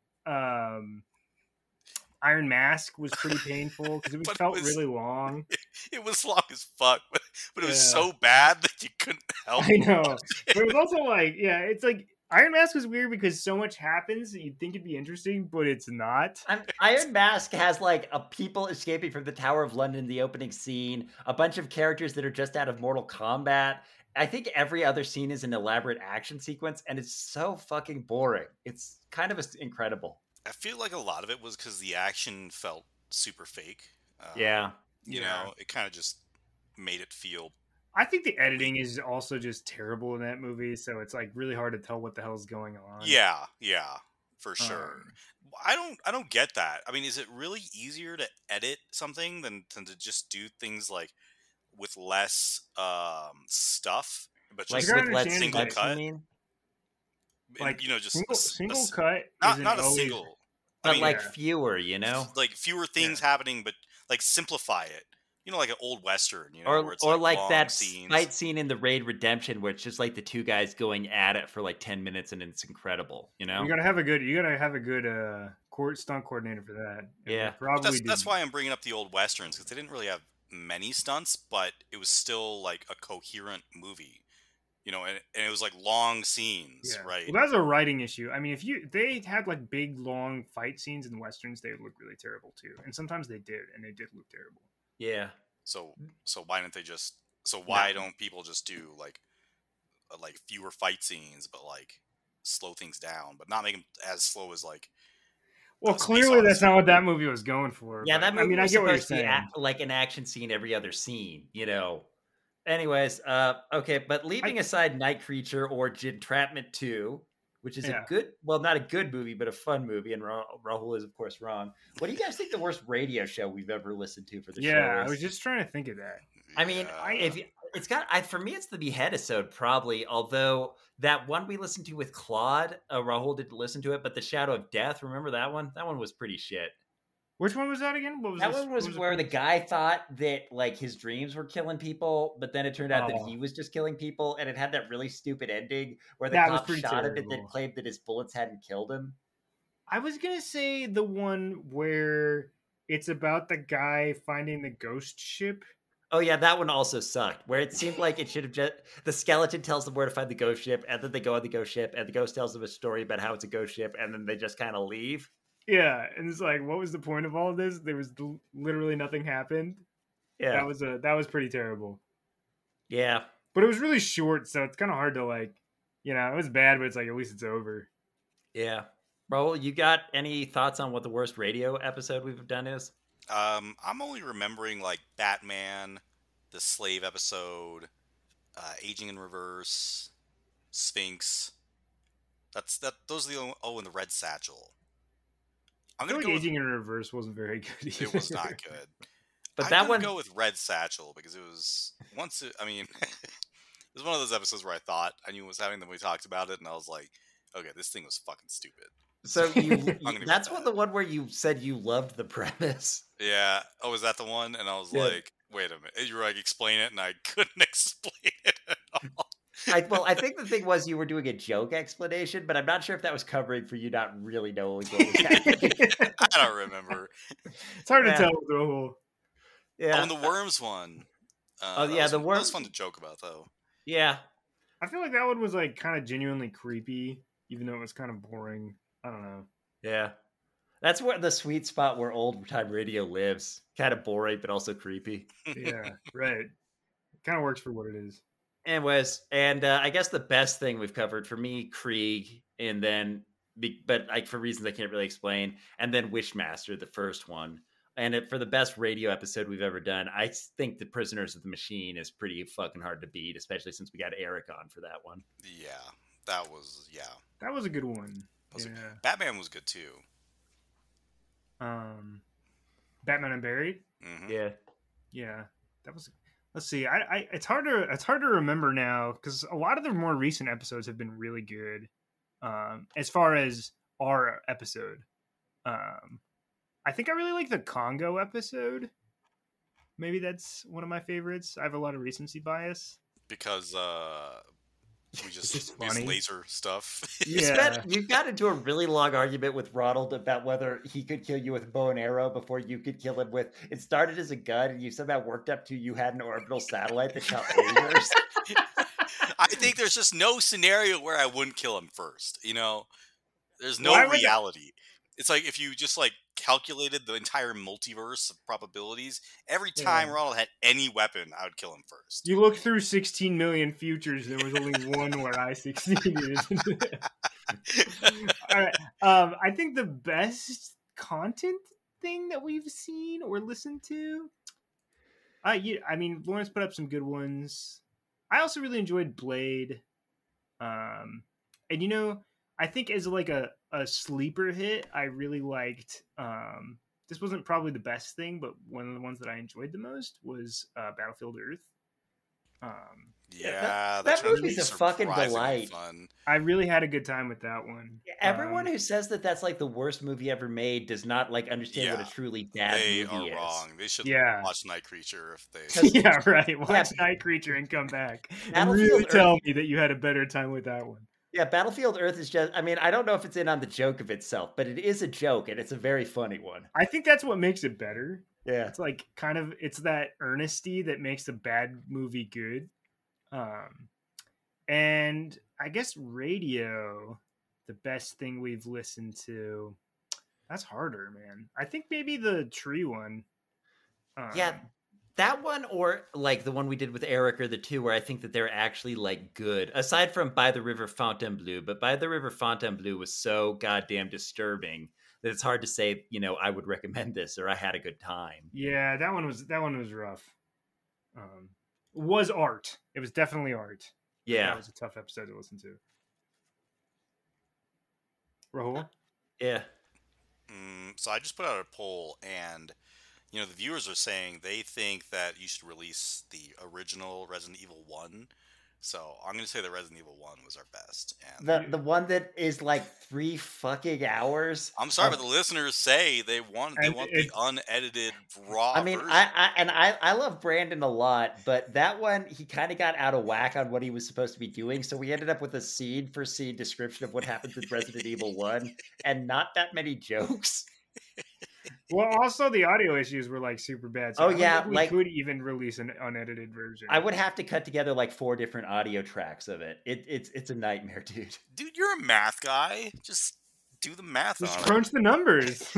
Iron Mask was pretty painful because it But it felt was- really long. It was long as fuck, but it was Yeah. so bad that you couldn't help. I know, but it was also like, yeah, it's like Iron Mask was weird because so much happens that you'd think it'd be interesting, but it's not. Iron Mask has like a people escaping from the Tower of London in the opening scene, a bunch of characters that are just out of Mortal Kombat. I think every other scene is an elaborate action sequence, and it's so fucking boring. It's kind of incredible. I feel like a lot of it was because the action felt super fake. Yeah. You Yeah. know, it kind of just made it feel. I think the editing is also just terrible in that movie, so it's like really hard to tell what the hell's going on. Yeah, for sure. Um, I don't get that. I mean, is it really easier to edit something than to just do things like with less stuff, but Like just gotta with Let's understand, single like- cut? you mean? And, you know, just single cut, not isn't not a always- single. But I mean, like yeah. fewer, you know? like fewer things happening, but like simplify it. You know, like an old western. You know, Or where it's like long that scenes. fight scene in the Raid Redemption where it's just like the two guys going at it for like 10 minutes and it's incredible, you know? You gotta have a good stunt coordinator for that. And they Yeah. But probably that's did. why I'm bringing up the old westerns, because they didn't really have many stunts, but it was still like a coherent movie. You know, and it was like long scenes, Yeah. right? Well, that's a writing issue. I mean, if they had like big long fight scenes in westerns, they would look really terrible too. And sometimes they did, and they did look terrible. Yeah. So why didn't they just? So why don't people just do like fewer fight scenes, but like slow things down, but not make them as slow as like. Well, Space clearly that's Odyssey. not what that movie was going for. Yeah, but, that movie I mean, I was get what you're supposed to be saying. like an action scene every other scene, you know. Anyways, okay, but leaving aside Night Creature or Entrapment 2, which is a Yeah. good, well, not a good movie, but a fun movie, and Rahul is, of course, wrong. What do you guys think the worst radio show we've ever listened to for the show Yeah, I is? was just trying to think of that. I mean, Yeah. it's got for me, it's the Beheadisode probably. Although that one we listened to with Claude, Rahul didn't listen to it, but the Shadow of Death, remember that one? That one was pretty shit. Which one was that again? What was That this- one was what where the premise? guy thought that like his dreams were killing people, but then it turned out that Oh. he was just killing people, and it had that really stupid ending where the That was cop pretty shot him and then terrible. claimed that his bullets hadn't killed him. I was gonna say the one where it's about the guy finding the ghost ship. Oh yeah, that one also sucked. Where it seemed like it should have just the skeleton tells them where to find the ghost ship, and then they go on the ghost ship, and the ghost tells them a story about how it's a ghost ship, and then they just kind of leave. Yeah, and it's like, what was the point of all of this? There was literally nothing happened. Yeah, That was pretty terrible. yeah. But it was really short, so it's kind of hard to like, it was bad, but it's like at least it's over. Yeah. Raul, you got any thoughts on what the worst radio episode we've done is? I'm only remembering like Batman, the Slave episode, Aging in Reverse, Sphinx. Those are the only, and the Red Satchel. I'm I feel gonna like go. Aging in Reverse wasn't very good. It was not good. But I'm that gonna one, go with Red Satchel because it was I mean, it was one of those episodes where I thought I knew what was happening, then we talked about it, and I was like, okay, this thing was fucking stupid. so gonna that's go with the one where you said you loved the premise. Yeah. Oh, is that the one? And I was Yeah. like, wait a minute. You were like, explain it, and I couldn't explain it at all. I think the thing was you were doing a joke explanation, but I'm not sure if that was covering for you not really knowing what was happening. I don't remember. It's hard Yeah. to tell with the whole. Oh, Yeah, and the worms one. Oh, that yeah, was- the That worm- was fun to joke about, though. yeah. I feel like that one was like kind of genuinely creepy, even though it was kind of boring. I don't know. Yeah. That's where the sweet spot where old time radio lives. Kind of boring, but also creepy. Yeah, right. It kind of works for what it is. Anyways, and I guess the best thing we've covered for me, Krieg, and then, but like for reasons I can't really explain, and then Wishmaster, the first one. And for the best radio episode we've ever done, I think the Prisoners of the Machine is pretty fucking hard to beat, especially since we got Eric on for that one. Yeah, that was That was a good one. Yeah. Batman was good too. Batman Unburied. Mm-hmm. Yeah, that was. Let's see. It's hard to remember now because a lot of the more recent episodes have been really good. As far as our episode, I think I really like the Congo episode. Maybe that's one of my favorites. I have a lot of recency bias because we just use funny. laser stuff. Yeah. You got into a really long argument with Ronald about whether he could kill you with a bow and arrow before you could kill him with. It started as a gun, and you somehow worked up to you had an orbital satellite that shot lasers. I think there's just no scenario where I wouldn't kill him first. You know, there's no reality. It's like if you just like calculated the entire multiverse of probabilities, every time Ronald had any weapon, I would kill him first. You look through 16 million futures, there was only one where I succeeded. All right. I think the best content thing that we've seen or listened to. I mean, Lawrence put up some good ones. I also really enjoyed Blade. And you know, I think as like a sleeper hit, I really liked. This wasn't probably the best thing, but one of the ones that I enjoyed the most was Battlefield Earth. That movie's a fucking delight. Fun. I really had a good time with that one. Everyone who says that that's like the worst movie ever made does not like understand what a truly bad movie is. They are wrong. They should watch Night Creature if they. Yeah, right. Watch Night Creature and come back and really tell me that you had a better time with that one. Yeah, Battlefield Earth is just, I mean, I don't know if it's in on the joke of itself, but it is a joke, and it's a very funny one. I think that's what makes it better. Yeah. It's like kind of, it's that earnesty that makes a bad movie good. And I guess radio, the best thing we've listened to, that's harder, man. I think maybe the Tree one. Yeah, that one, or like the one we did with Eric, or the two where I think that they're actually like good, aside from By the River Fontainebleau. But By the River Fontainebleau was so goddamn disturbing that it's hard to say, you know, I would recommend this or I had a good time. Yeah, that one was rough. Was art. It was definitely art. Yeah. That was a tough episode to listen to. Rahul? Yeah. So I just put out a poll, and you know, the viewers are saying they think that you should release the original Resident Evil 1. So I'm going to say that Resident Evil 1 was our best. And the one that is like 3 fucking hours. I'm sorry, but the listeners say they want the unedited raw version. I love Brandon a lot, but that one, he kind of got out of whack on what he was supposed to be doing. So we ended up with a scene for scene description of what happens with Resident Evil 1 and not that many jokes. Well, also the audio issues were like super bad. So we could even release an unedited version. I would have to cut together like 4 different audio tracks of it. It's a nightmare, dude. Dude, you're a math guy. Just do the math. Just crunch the numbers.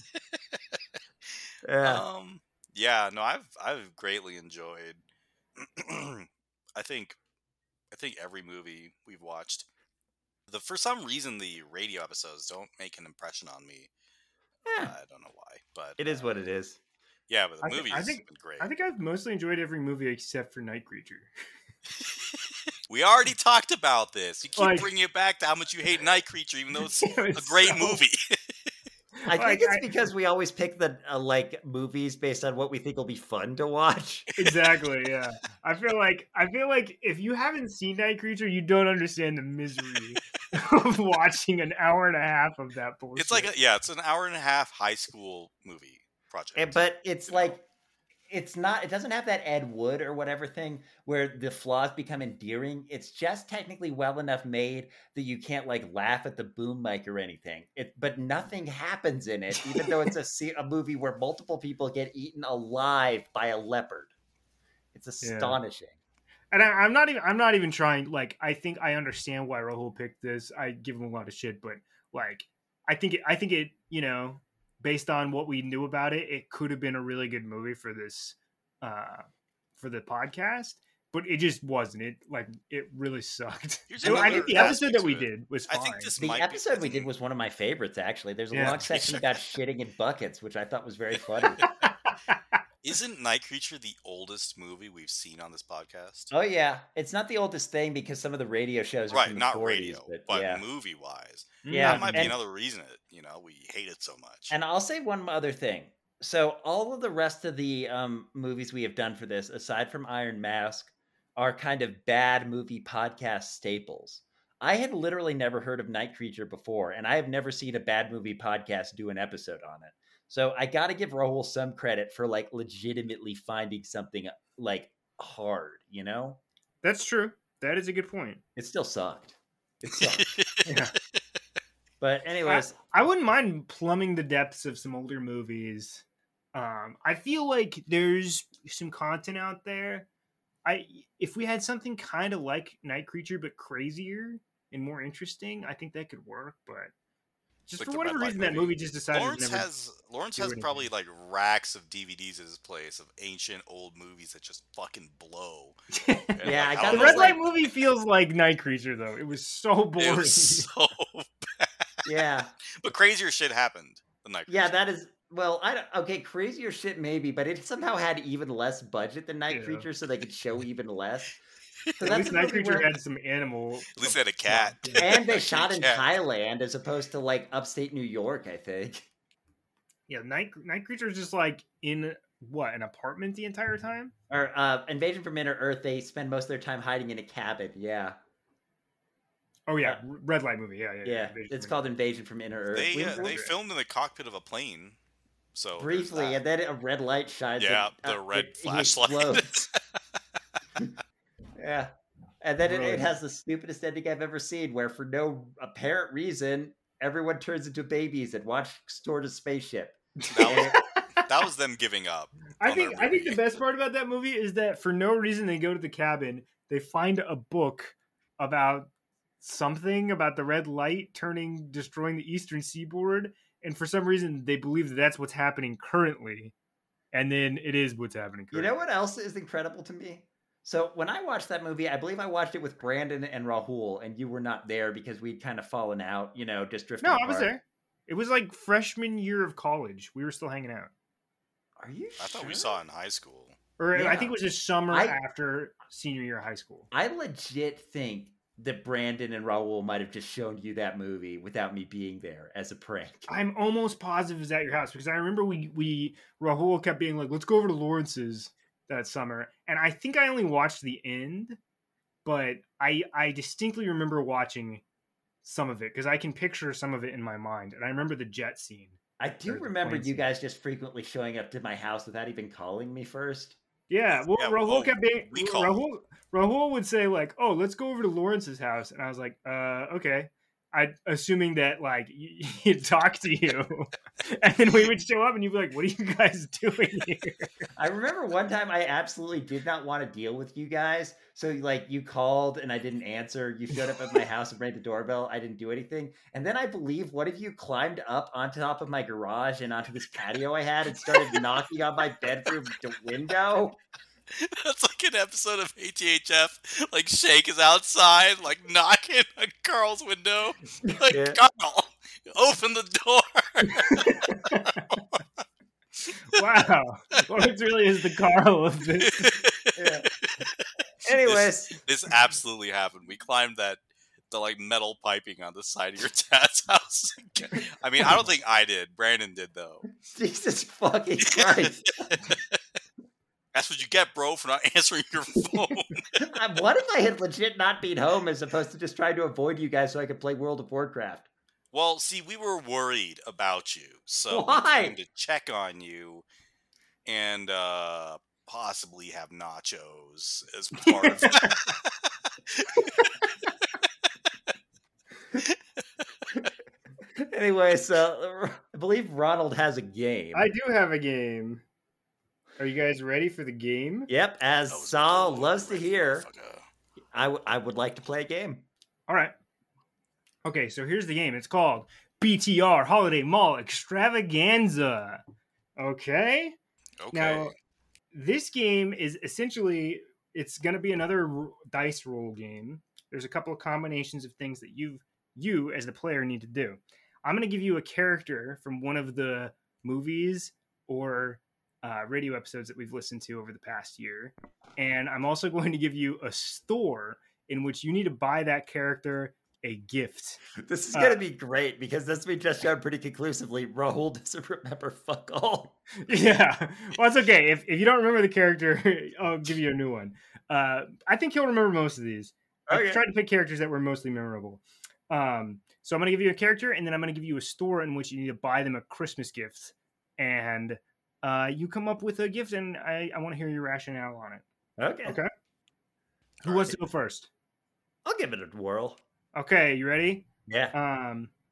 Yeah. No, I've greatly enjoyed. I think every movie we've watched. For some reason, the radio episodes don't make an impression on me. I don't know why, but it is what it is. Yeah, but the movies have been great. I think I've mostly enjoyed every movie except for Night Creature. We already talked about this. You keep bringing it back to how much you hate Night Creature, even though it's a great movie. I think it's because we always pick the movies based on what we think will be fun to watch. Exactly. Yeah. I feel like if you haven't seen Night Creature, you don't understand the misery of watching an hour and a half of that bullshit. It's like it's an hour and a half high school movie project. But it's like it's not. It doesn't have that Ed Wood or whatever thing where the flaws become endearing. It's just technically well enough made that you can't like laugh at the boom mic or anything. But nothing happens in it, even though it's a movie where multiple people get eaten alive by a leopard. It's astonishing. And I'm not even trying. Like, I think I understand why Rahul picked this. I give him a lot of shit, but like, I think it, you know, based on what we knew about it, it could have been a really good movie for this, for the podcast. but it just wasn't. It really sucked. Here's I another think the episode aspect that we to it. did was I fine. think this The might episode we be, did was one of my favorites, actually. There's a Yeah. long section about shitting in buckets, which I thought was very funny. Isn't Night Creature the oldest movie we've seen on this podcast? Oh yeah, it's not the oldest thing because some of the radio shows are Right, from the not 40s, radio, but yeah. movie-wise. Yeah, That might be and- another reason we hate it so much. And I'll say one other thing. So all of the rest of the movies we have done for this, aside from Iron Mask, are kind of bad movie podcast staples. I had literally never heard of Night Creature before, and I have never seen a bad movie podcast do an episode on it. So I got to give Rahul some credit for like legitimately finding something like hard, you know? That's true. That is a good point. It still sucked. It sucked. Yeah. But anyways, I wouldn't mind plumbing the depths of some older movies. I feel like there's some content out there. If we had something kind of like Night Creature but crazier and more interesting, I think that could work. But just Like for the whatever Red Light reason, that movie just decided Lawrence to never. Lawrence do has anything. probably like racks of DVDs at his place of ancient old movies that just fucking blow. And, Yeah, like, I got The those, Red like- Light movie feels like Night Creature though. It was so boring. It was so bad. yeah. But crazier shit happened the Night Yeah, Creature. that is well. I don't. Okay, crazier shit maybe, but it somehow had even less budget than Night Yeah. Creature, so they could show even less. So At that's least a Night movie Creature where- had some animal. At least they had a cat. stuff. and they Actually, shot in cat. Thailand as opposed to like upstate New York, I think. Yeah, Night Creature is just like in an apartment the entire time. Or Invasion from Inner Earth, they spend most of their time hiding in a cabin. Yeah, Oh yeah, Red Light movie. Yeah. yeah. Invasion It's from called Invasion from Inner Earth. They We- they filmed in the cockpit of a plane. So there's briefly, that. and then a red light shines. Yeah, and, the red it flashlight. explodes. Yeah. And then it Brilliant. has the stupidest ending I've ever seen, where for no apparent reason, everyone turns into babies and watch toward a spaceship. That was them giving up. I on think their the movie. best part about that movie is that for no reason they go to the cabin, they find a book about something about the red light destroying the eastern seaboard, and for some reason they believe that that's what's happening currently, and then it is what's happening You currently. know what else is incredible to me? So when I watched that movie, I believe I watched it with Brandon and Rahul, and you were not there because we'd kind of fallen out, just drifting No, I was apart. there. It was like freshman year of college. We were still hanging out. Are you I thought we sure? saw it in high school. Or I Yeah. think it was the summer I- after senior year of high school. I legit think that Brandon and Rahul might have just shown you that movie without me being there as a prank. I'm almost positive it was at your house because I remember Rahul kept being like, let's go over to Lawrence's that summer. And I think I only watched the end, but I distinctly remember watching some of it because I can picture some of it in my mind. And I remember the jet scene. I do Or the remember plane you scene. guys just frequently showing up to my house without even calling me first. Yeah, well, Yeah, Rahul well, kept being we called. Rahul would say like, "Oh, let's go over to Lawrence's house," and I was like, okay." Assuming that like he'd talk to you, and then we would show up, and you'd be like, "What are you guys doing here?" I remember one time I absolutely did not want to deal with you guys. So like you called and I didn't answer. You showed up at my house and rang the doorbell. I didn't do anything. And then I believe one of you climbed up on top of my garage and onto this patio I had and started knocking on my bedroom window. That's like an episode of ATHF. Like Shake is outside, like knocking on Carl's window. Like Yeah. Carl, open the door. Wow, Lawrence really is the Carl of this. Yeah. Anyways, This absolutely happened. We climbed the like metal piping on the side of your dad's house. I mean, I don't think I did. Brandon did though. Jesus fucking Christ. That's what you get, bro, for not answering your phone. What if I had legit not been home as opposed to just trying to avoid you guys so I could play World of Warcraft? Well, see, we were worried about you, so Why? we came to check on you and possibly have nachos as part of that. Anyway, so I believe Ronald has a game. I do have a game. Are you guys ready for the game? Yep, as That was Saul cool, loves to right, hear, motherfucker. I would like to play a game. All right. Okay, so here's the game. It's called BTR Holiday Mall Extravaganza. Okay. Okay. Now, this game is essentially it's going to be another dice roll game. There's a couple of combinations of things that you as the player need to do. I'm going to give you a character from one of the movies or radio episodes that we've listened to over the past year. And I'm also going to give you a store in which you need to buy that character a gift. This is going to be great because this we just showed pretty conclusively. Rahul doesn't remember fuck all. Yeah. Well, it's okay. If you don't remember the character, I'll give you a new one. I think he'll remember most of these. Okay. I tried to pick characters that were mostly memorable. So I'm going to give you a character, and then I'm going to give you a store in which you need to buy them a Christmas gift. And you come up with a gift, and I want to hear your rationale on it. Okay. Who wants to go first? I'll give it a whirl. Okay, you ready? Yeah.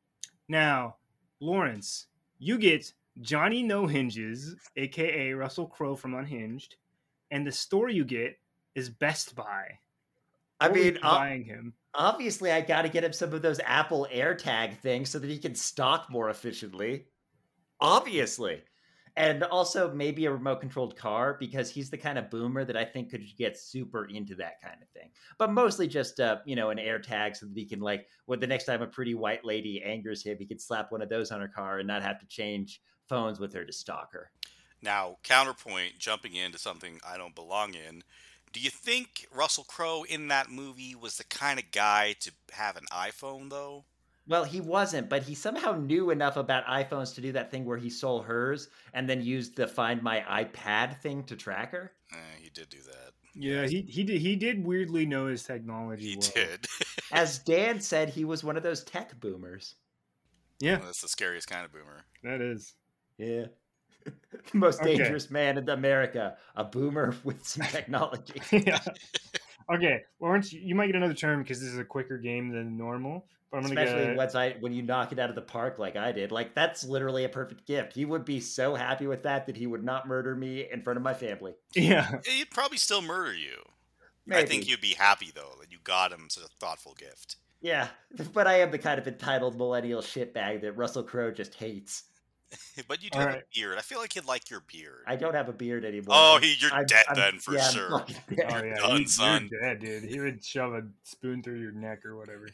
Now, Lawrence, you get Johnny No Hinges, aka Russell Crowe from Unhinged, and the store you get is Best Buy. I mean, buying him. Obviously, I got to get him some of those Apple AirTag things so that he can stock more efficiently. Obviously. And also maybe a remote-controlled car, because he's the kind of boomer that I think could get super into that kind of thing. But mostly just, an AirTag so that he can, the next time a pretty white lady angers him, he can slap one of those on her car and not have to change phones with her to stalk her. Now, counterpoint, jumping into something I don't belong in, do you think Russell Crowe in that movie was the kind of guy to have an iPhone, though? Well, he wasn't, but he somehow knew enough about iPhones to do that thing where he stole hers and then used the Find My iPad thing to track her. He did do that. Yeah, he did weirdly know his technology. He did. As Dan said, he was one of those tech boomers. Yeah. Well, that's the scariest kind of boomer. That is. Yeah. The most dangerous man in America. A boomer with some technology. Yeah. Okay, Lawrence, you might get another turn because this is a quicker game than normal. But I'm Especially when you knock it out of the park like I did. That's literally a perfect gift. He would be so happy with that he would not murder me in front of my family. Yeah. He'd probably still murder you. Maybe. I think you'd be happy, though, that you got him such a thoughtful gift. Yeah, but I am the kind of entitled millennial shitbag that Russell Crowe just hates. But you do have a beard. I feel like he'd like your beard. I don't have a beard anymore. Oh, you're dead then, for sure. Oh, yeah. Done, son. You're dead, dude. He would shove a spoon through your neck or whatever.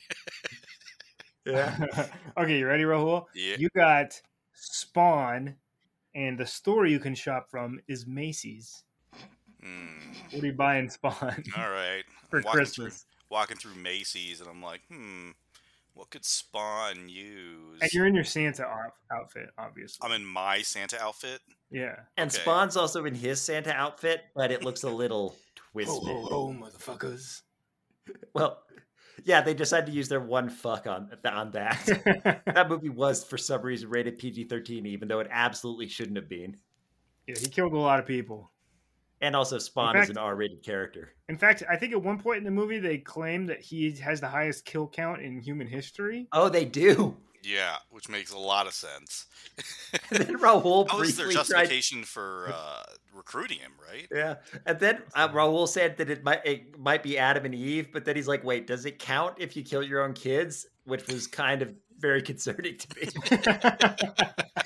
Yeah. Okay, you ready, Rahul? Yeah. You got Spawn, and the store you can shop from is Macy's. What are you buying, Spawn? All right. For Christmas. Walking through Macy's, and I'm like, what could Spawn use? And you're in your Santa outfit, obviously. I'm in my Santa outfit? Yeah. And Okay. Spawn's also in his Santa outfit, but it looks a little twisted. Oh, motherfuckers. Well, yeah, they decided to use their one fuck on that. That movie was, for some reason, rated PG-13, even though it absolutely shouldn't have been. Yeah, he killed a lot of people. And also, Spawn is an R-rated character. In fact, I think at one point in the movie, they claim that he has the highest kill count in human history. Oh, they do. Yeah, which makes a lot of sense. And then Rahul That was their briefly justification for recruiting him, right? Yeah, and then Rahul said that it might be Adam and Eve, but then he's like, wait, does it count if you kill your own kids? Which was kind of very concerning to me.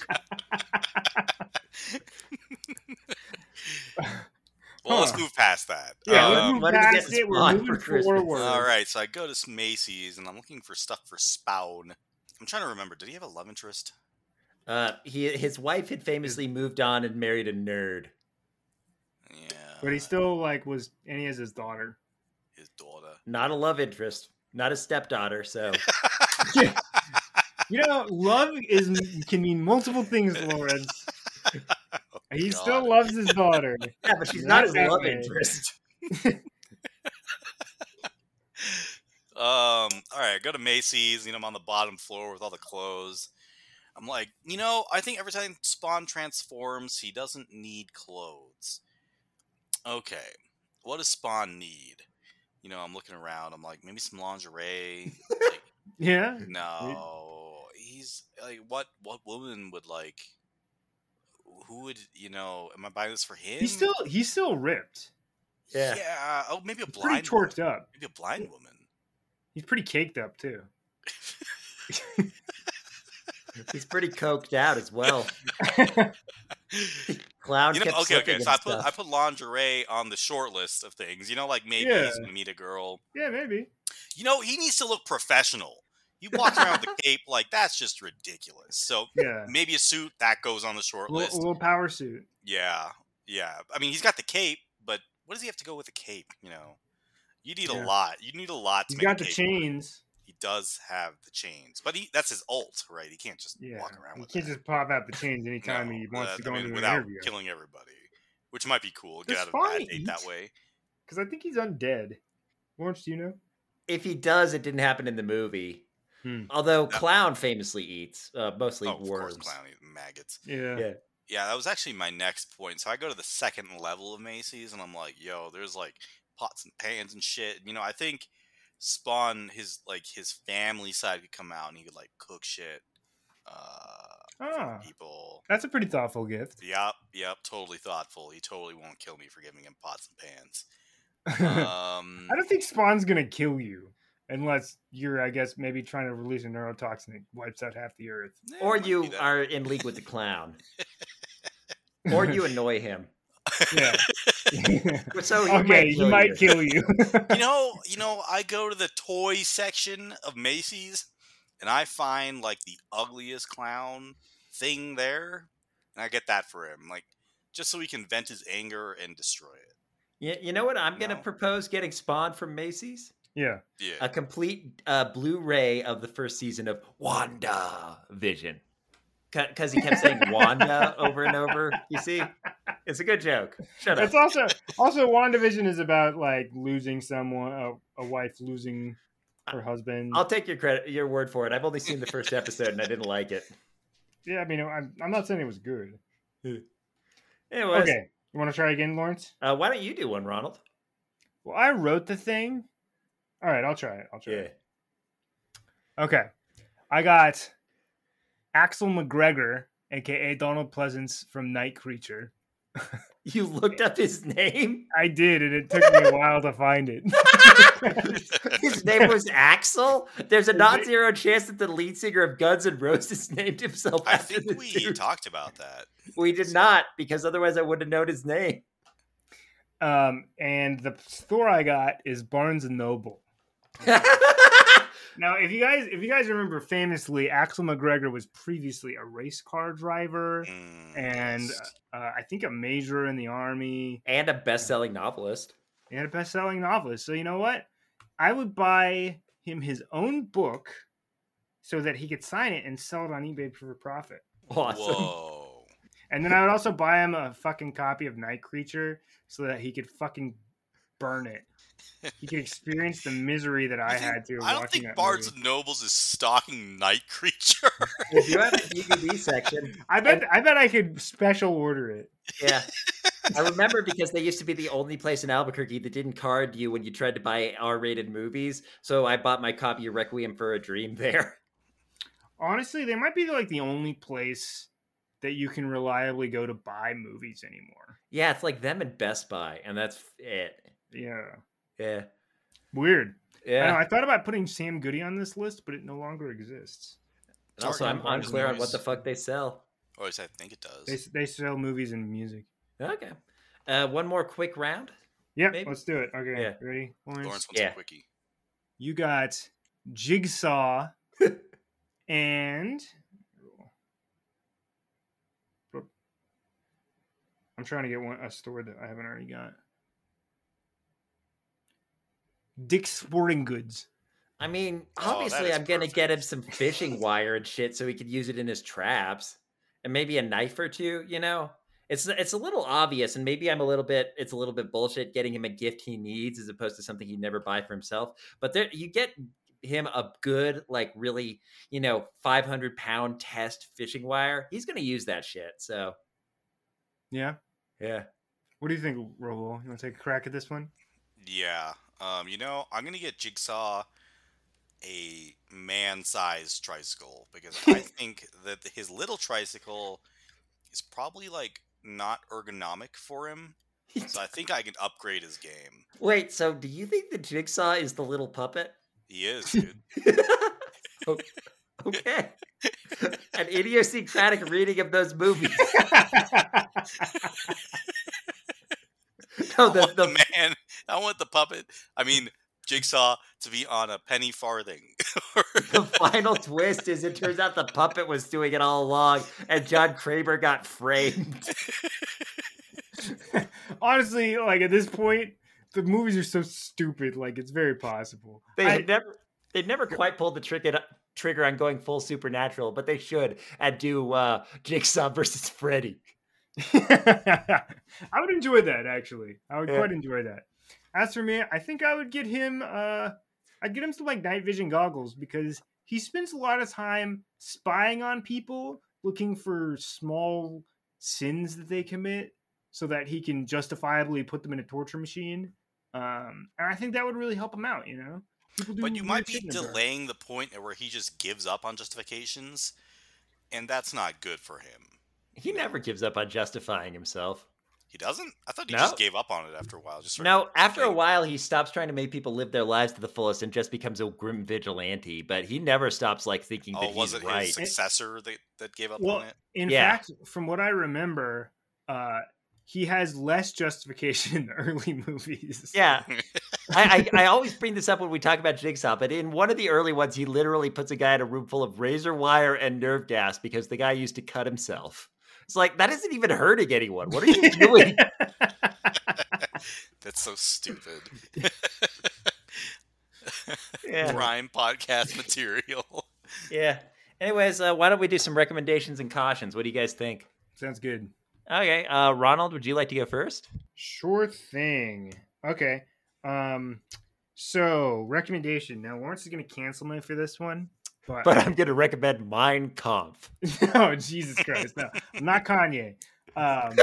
Well, let's move past that. Yeah, let's move why don't we past get it. We're Spawn moving for Christmas? forward. All right, so I go to Macy's and I'm looking for stuff for Spawn. I'm trying to remember. Did he have a love interest? His wife had famously moved on and married a nerd. Yeah. But he still was, and he has his daughter. His daughter. Not a love interest, not a stepdaughter. So Love can mean multiple things, Lawrence. He God. still loves his daughter. yeah, but she's Not not his that love way. interest. All right, I go to Macy's, I'm on the bottom floor with all the clothes. I'm like, I think every time Spawn transforms, he doesn't need clothes. Okay, what does Spawn need? I'm looking around, I'm like, maybe some lingerie. Like, Yeah. no, he's like, what woman would like, who would, am I buying this for him? He's still ripped. Yeah. Yeah, oh, maybe a Pretty blind torqued woman. up. Maybe a blind woman. He's pretty caked up too. He's pretty coked out as well. Clown You know, kept okay. slipping So and I stuff. put lingerie on the short list of things. You know, like maybe Yeah. he's gonna meet a girl. Yeah, maybe. You know, he needs to look professional. You walk around with a cape, like that's just ridiculous. So Yeah. maybe a suit that goes on the short A list. little power suit. Yeah, yeah. I mean, he's got the cape, but what does he have to go with the cape? You know, you need a Yeah. lot. You need a lot to He's make got a the cape. chains. He does have the chains, but that's his ult, right? He can't just Yeah. walk around He with can't that. just pop out the chains anytime No, he wants to go into an without interview. killing everybody, which might be cool. Does Get out of Spawn bad date eat? that way. Because I think he's undead. Lawrence, do you know? If he does, it didn't happen in the movie. Hmm. Although No. Clown famously eats, mostly Of course, worms. clown maggots. Yeah. Yeah. Yeah, that was actually my next point. So I go to the second level of Macy's, and I'm like, yo, there's like pots and pans and shit. You know, I think Spawn, his family side could come out and he could like cook shit for people. That's a pretty thoughtful gift. Yep, totally thoughtful. He totally won't kill me for giving him pots and pans. I don't think Spawn's gonna kill you unless you're, I guess, maybe trying to release a neurotoxin that wipes out half the earth. Or might be you that. are in league with the clown. Or you annoy him. Yeah. So he might kill you. You know, I go to the toy section of Macy's and I find like the ugliest clown thing there, and I get that for him, like just so he can vent his anger and destroy it. You know what I'm going to No. propose getting Spawn from Macy's? Yeah. Yeah. A complete Blu-ray of the first season of WandaVision. Because he kept saying Wanda over and over. You see? It's a good joke. Shut up. It's also WandaVision is about like losing someone, a wife losing her husband. I'll take your word for it. I've only seen the first episode and I didn't like it. Yeah, I mean, I'm not saying it was good. Anyways, Okay, you want to try again, Lawrence? why don't you do one, Ronald? Well, I wrote the thing. All right, I'll try it. Okay, I got Axel McGregor, aka Donald Pleasance from Night Creature. You looked up his name? I did, and it took me a while to find it. His name was Axel? There's a non-zero chance that the lead singer of Guns N' Roses named himself I after think this we dude. talked about that. We did not, because otherwise I wouldn't have known his name. And the store I got is Barnes and Noble. Now, if you guys remember, famously, Axel McGregor was previously a race car driver and Yes. I think a major in the army And a best-selling novelist. and a best-selling novelist. So you know what? I would buy him his own book so that he could sign it and sell it on eBay for profit. Awesome. Whoa. And then I would also buy him a fucking copy of Night Creature so that he could fucking burn it. He could experience the misery that I had to. I don't watching think that Barnes movie. and Nobles is stocking Night Creature. If you have a DVD section, I bet I could special order it. yeah. I remember because they used to be the only place in Albuquerque that didn't card you when you tried to buy R-rated movies. So I bought my copy of Requiem for a Dream there. Honestly, they might be like the only place that you can reliably go to buy movies anymore. Yeah, it's like them and Best Buy, and that's it. Yeah. Yeah. Weird. I know, Yeah. I thought about putting Sam Goody on this list, but it no longer exists. And also, I'm Target unclear on what movies. the fuck they sell. Or at least I think it does. They sell movies and music. Okay. One more quick round. Yeah, Maybe. let's do it. Okay, Yeah. ready? Lawrence wants Yeah. a quickie. You got Jigsaw and I'm trying to get a store that I haven't already got. Dick's Sporting Goods. I mean, Oh, that obviously, is I'm going to get him perfect. some fishing wire and shit so he could use it in his traps. And maybe a knife or two, you know? It's a little obvious, and maybe it's a little bit bullshit getting him a gift he needs as opposed to something he'd never buy for himself. But there, you get him a good, like, really, 500-pound test fishing wire. He's going to use that shit. So, Yeah. yeah. What do you think, Robo? You want to take a crack at this one? Yeah. I'm gonna get Jigsaw a man-sized tricycle because I think that his little tricycle is probably like not ergonomic for him. So I think I can upgrade his game. Wait, so do you think the Jigsaw is the little puppet? He is, dude. Okay. An idiosyncratic reading of those movies. No, I want the puppet. I mean, Jigsaw to be on a penny farthing. the final twist is it turns out the puppet was doing it all along, and John Kramer got framed. Honestly, like at this point, the movies are so stupid. Like it's very possible. They'd never quite pulled the trigger on going full supernatural, but they should and do Jigsaw versus Freddy. I would enjoy that actually. I would quite enjoy that. As for me, I think I would get him. I'd get him some like night vision goggles because he spends a lot of time spying on people, looking for small sins that they commit, so that he can justifiably put them in a torture machine. And I think that would really help him out. You know, but you might be delaying the point where he just gives up on justifications, and that's not good for him. He never gives up on justifying himself. He doesn't? I thought he just gave up on it after a while. After a while, he stops trying to make people live their lives to the fullest and just becomes a grim vigilante. But he never stops like thinking that he's right. Was it his successor that gave up on it? In fact, from what I remember, he has less justification in the early movies. Yeah. I always bring this up when we talk about Jigsaw, but in one of the early ones, he literally puts a guy in a room full of razor wire and nerve gas because the guy used to cut himself. It's like, that isn't even hurting anyone. What are you doing? That's so stupid. Prime podcast material. Yeah. Anyways, why don't we do some recommendations and cautions? What do you guys think? Sounds good. Okay. Ronald, would you like to go first? Sure thing. Okay. So, recommendation. Now, Lawrence is going to cancel me for this one. But I'm going to recommend Mein Kampf. Oh, Jesus Christ. No, I'm not Kanye. I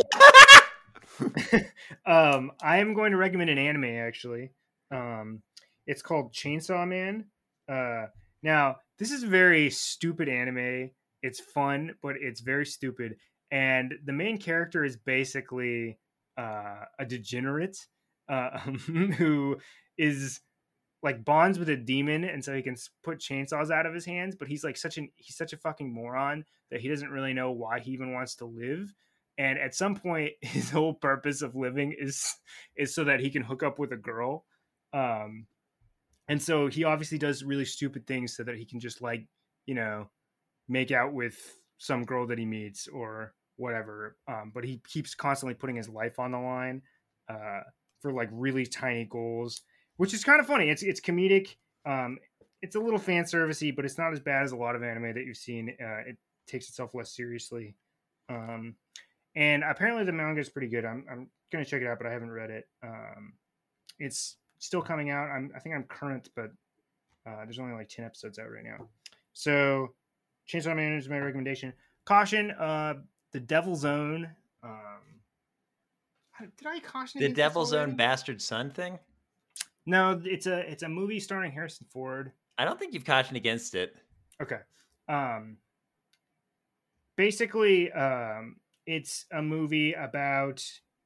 am going to recommend an anime, actually. It's called Chainsaw Man. Now, this is a very stupid anime. It's fun, but it's very stupid. And the main character is basically a degenerate who is like bonds with a demon, and so he can put chainsaws out of his hands, but he's such a fucking moron that he doesn't really know why he even wants to live. And at some point, his whole purpose of living is so that he can hook up with a girl. And so he obviously does really stupid things so that he can just make out with some girl that he meets or whatever. But he keeps constantly putting his life on the line for like really tiny goals, which is kind of funny. It's comedic. It's a little fan servicey, but it's not as bad as a lot of anime that you've seen. It takes itself less seriously. And apparently the manga is pretty good. I'm going to check it out, but I haven't read it. It's still coming out. I think I'm current, but there's only like 10 episodes out right now. So Chainsaw Man is my recommendation. Caution, The Devil's Own. Did I caution The Devil's Own Bastard Son thing? No, it's a movie starring Harrison Ford. I don't think you've cautioned against it. Okay. Basically, it's a movie about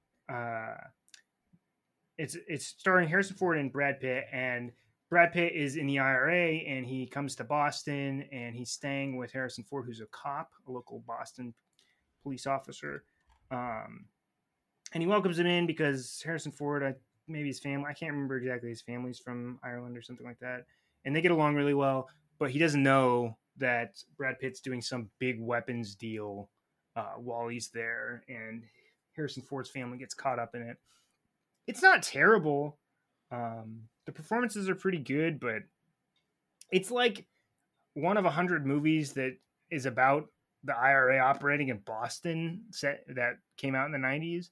it's starring Harrison Ford and Brad Pitt, and Brad Pitt is in the IRA, and he comes to Boston, and he's staying with Harrison Ford, who's a cop, a local Boston police officer. And he welcomes him in because Harrison Ford, maybe his family, I can't remember exactly, his family's from Ireland or something like that. And they get along really well, but he doesn't know that Brad Pitt's doing some big weapons deal while he's there, and Harrison Ford's family gets caught up in it. It's not terrible. The performances are pretty good, but it's like one of 100 movies that is about the IRA operating in Boston that came out in the 90s.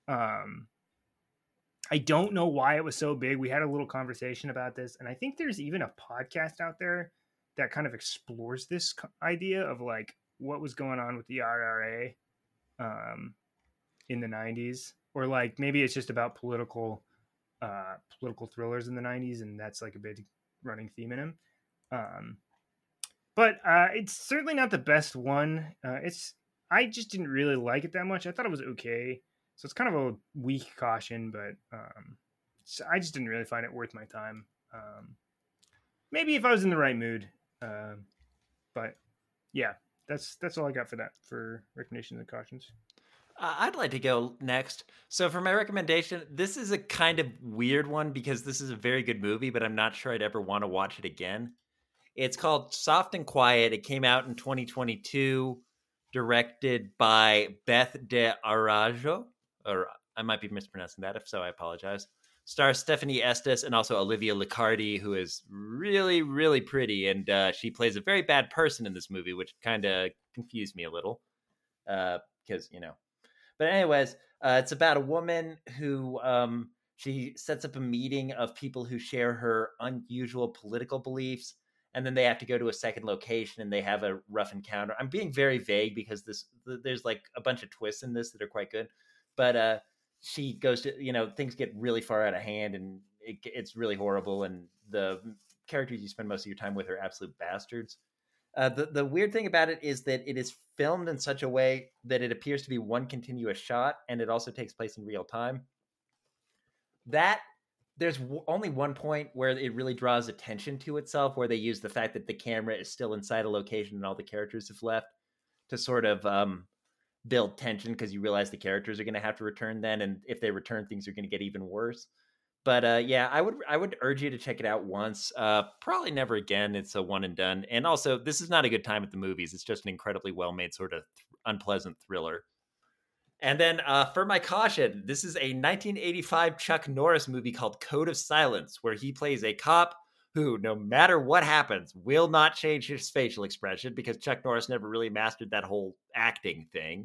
I don't know why it was so big. We had a little conversation about this, and I think there's even a podcast out there that kind of explores this idea of like what was going on with the IRA in the 90s, or like maybe it's just about political thrillers in the 90s, and that's like a big running theme in them. But it's certainly not the best one. I just didn't really like it that much. I thought it was okay. So it's kind of a weak caution, but I just didn't really find it worth my time. Maybe if I was in the right mood. But Yeah, that's all I got for that for recommendations and cautions. I'd like to go next. So for my recommendation, this is a kind of weird one because this is a very good movie, but I'm not sure I'd ever want to watch it again. It's called Soft and Quiet. It came out in 2022, directed by Beth de Arajo, or I might be mispronouncing that. If so, I apologize. Stars Stephanie Estes and also Olivia Liccardi, who is really, really pretty, and she plays a very bad person in this movie, which kind of confused me a little because But anyways, it's about a woman who she sets up a meeting of people who share her unusual political beliefs, and then they have to go to a second location and they have a rough encounter. I'm being very vague because there's like a bunch of twists in this that are quite good, but she goes to things get really far out of hand and it's really horrible, and the characters you spend most of your time with are absolute bastards. The weird thing about it is that it is filmed in such a way that it appears to be one continuous shot, and it also takes place in real time. That there's only one point where it really draws attention to itself, where they use the fact that the camera is still inside a location and all the characters have left to sort of build tension, because you realize the characters are going to have to return then, and if they return, things are going to get even worse. But yeah, I would urge you to check it out once. Probably never again. It's a one and done. And also, this is not a good time at the movies. It's just an incredibly well made sort of unpleasant thriller. And then for my caution, this is a 1985 Chuck Norris movie called Code of Silence, where he plays a cop who, no matter what happens, will not change his facial expression because Chuck Norris never really mastered that whole acting thing.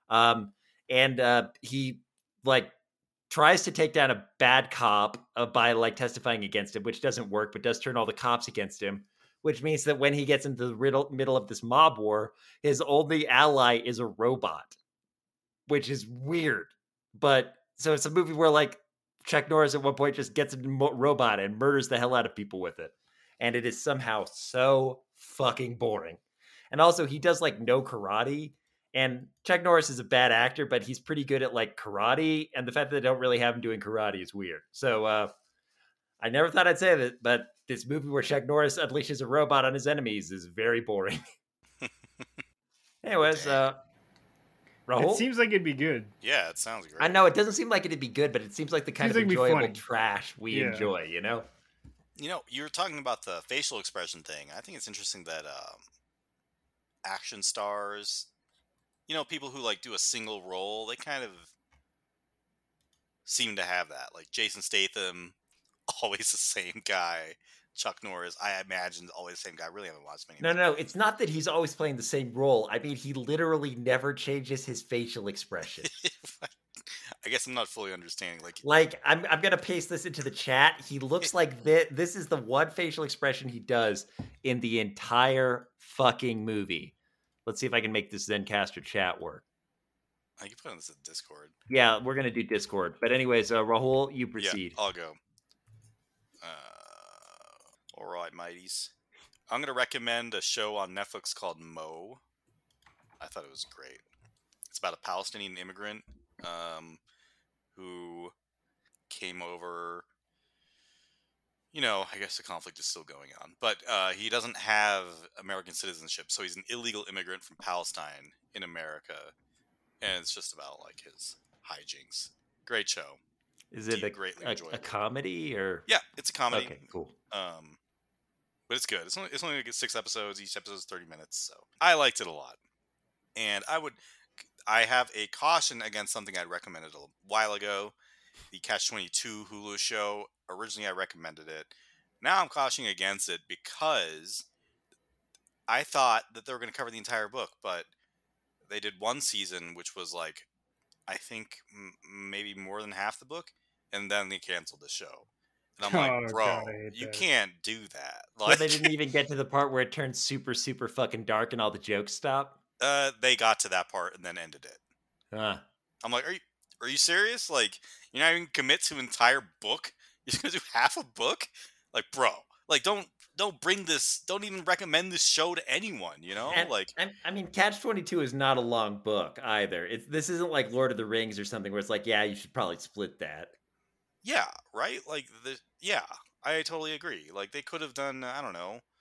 And he like tries to take down a bad cop by like testifying against him, which doesn't work, but does turn all the cops against him, which means that when he gets into the middle of this mob war, his only ally is a robot, which is weird. But so it's a movie where like Chuck Norris at one point just gets a robot and murders the hell out of people with it. And it is somehow so fucking boring. And also he does like no karate. And Chuck Norris is a bad actor, but he's pretty good at like karate. And the fact that they don't really have him doing karate is weird. So I never thought I'd say that, but this movie where Chuck Norris unleashes a robot on his enemies is very boring. Anyways, Rahul? It seems like it'd be good. Yeah, it sounds great. I know it doesn't seem like it'd be good, but it seems like the kind of enjoyable trash we enjoy, You were talking about the facial expression thing. I think it's interesting that action stars, people who like do a single role, they kind of seem to have that. Like Jason Statham, always the same guy. Chuck Norris, I imagine, always the same guy. I really haven't watched many. No, it's not that he's always playing the same role. I mean, he literally never changes his facial expression. I guess I'm not fully understanding. Like I'm gonna paste this into the chat. He looks like this is the one facial expression he does in the entire fucking movie. Let's see if I can make this Zencastr chat work. I can put on this in Discord. Yeah, we're gonna do Discord. But anyways, Rahul, you proceed. Yeah, I'll go. All right, mighties. I'm gonna recommend a show on Netflix called Mo. I thought it was great. It's about a Palestinian immigrant who came over. I guess the conflict is still going on, but he doesn't have American citizenship, so he's an illegal immigrant from Palestine in America, and it's just about like his hijinks. Great show. Is it a comedy or? Yeah, it's a comedy. Okay, cool. But it's good. It's only like 6 episodes. Each episode is 30 minutes, so I liked it a lot. And I have a caution against something I recommended a while ago, the Catch-22 Hulu show. Originally, I recommended it. Now I'm cautioning against it because I thought that they were going to cover the entire book, but they did one season, which was like, I think maybe more than half the book, and then they canceled the show. And I'm like, bro, God, you can't do that. Like, so they didn't even get to the part where it turned super, super fucking dark and all the jokes stop? They got to that part and then ended it. I'm like, are you serious? Like, you're not even commit to an entire book? You're just gonna do half a book? Like, bro, like don't bring this. Don't even recommend this show to anyone. I mean, Catch-22 is not a long book either. This isn't like Lord of the Rings or something where it's like, yeah, you should probably split that. Yeah, right. Like I totally agree. Like they could have done, I don't know,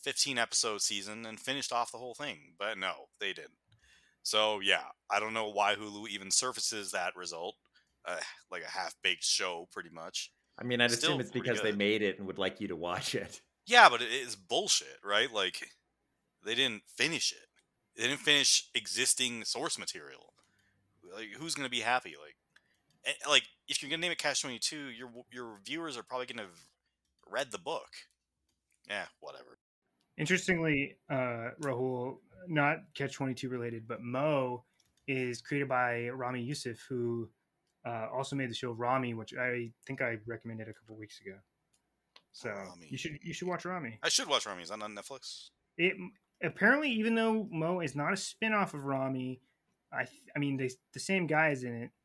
15 episode season and finished off the whole thing. But no, they didn't. So yeah, I don't know why Hulu even surfaces that result, like a half-baked show, pretty much. I mean, I'd Still assume it's pretty because they good. made it and would like you to watch it. Yeah, but it is bullshit, right? Like, they didn't finish it. They didn't finish existing source material. Like, who's gonna be happy? Like if you're gonna name it Catch-22, your viewers are probably gonna have read the book. Yeah, whatever. Interestingly, Rahul, not Catch-22 related, but Mo is created by Rami Youssef, who also made the show Rami, which I think I recommended a couple weeks ago. So Rami. you should watch Rami. I should watch Rami. Is that on Netflix? It apparently, even though Mo is not a spin-off of Rami, I mean the same guy is in it,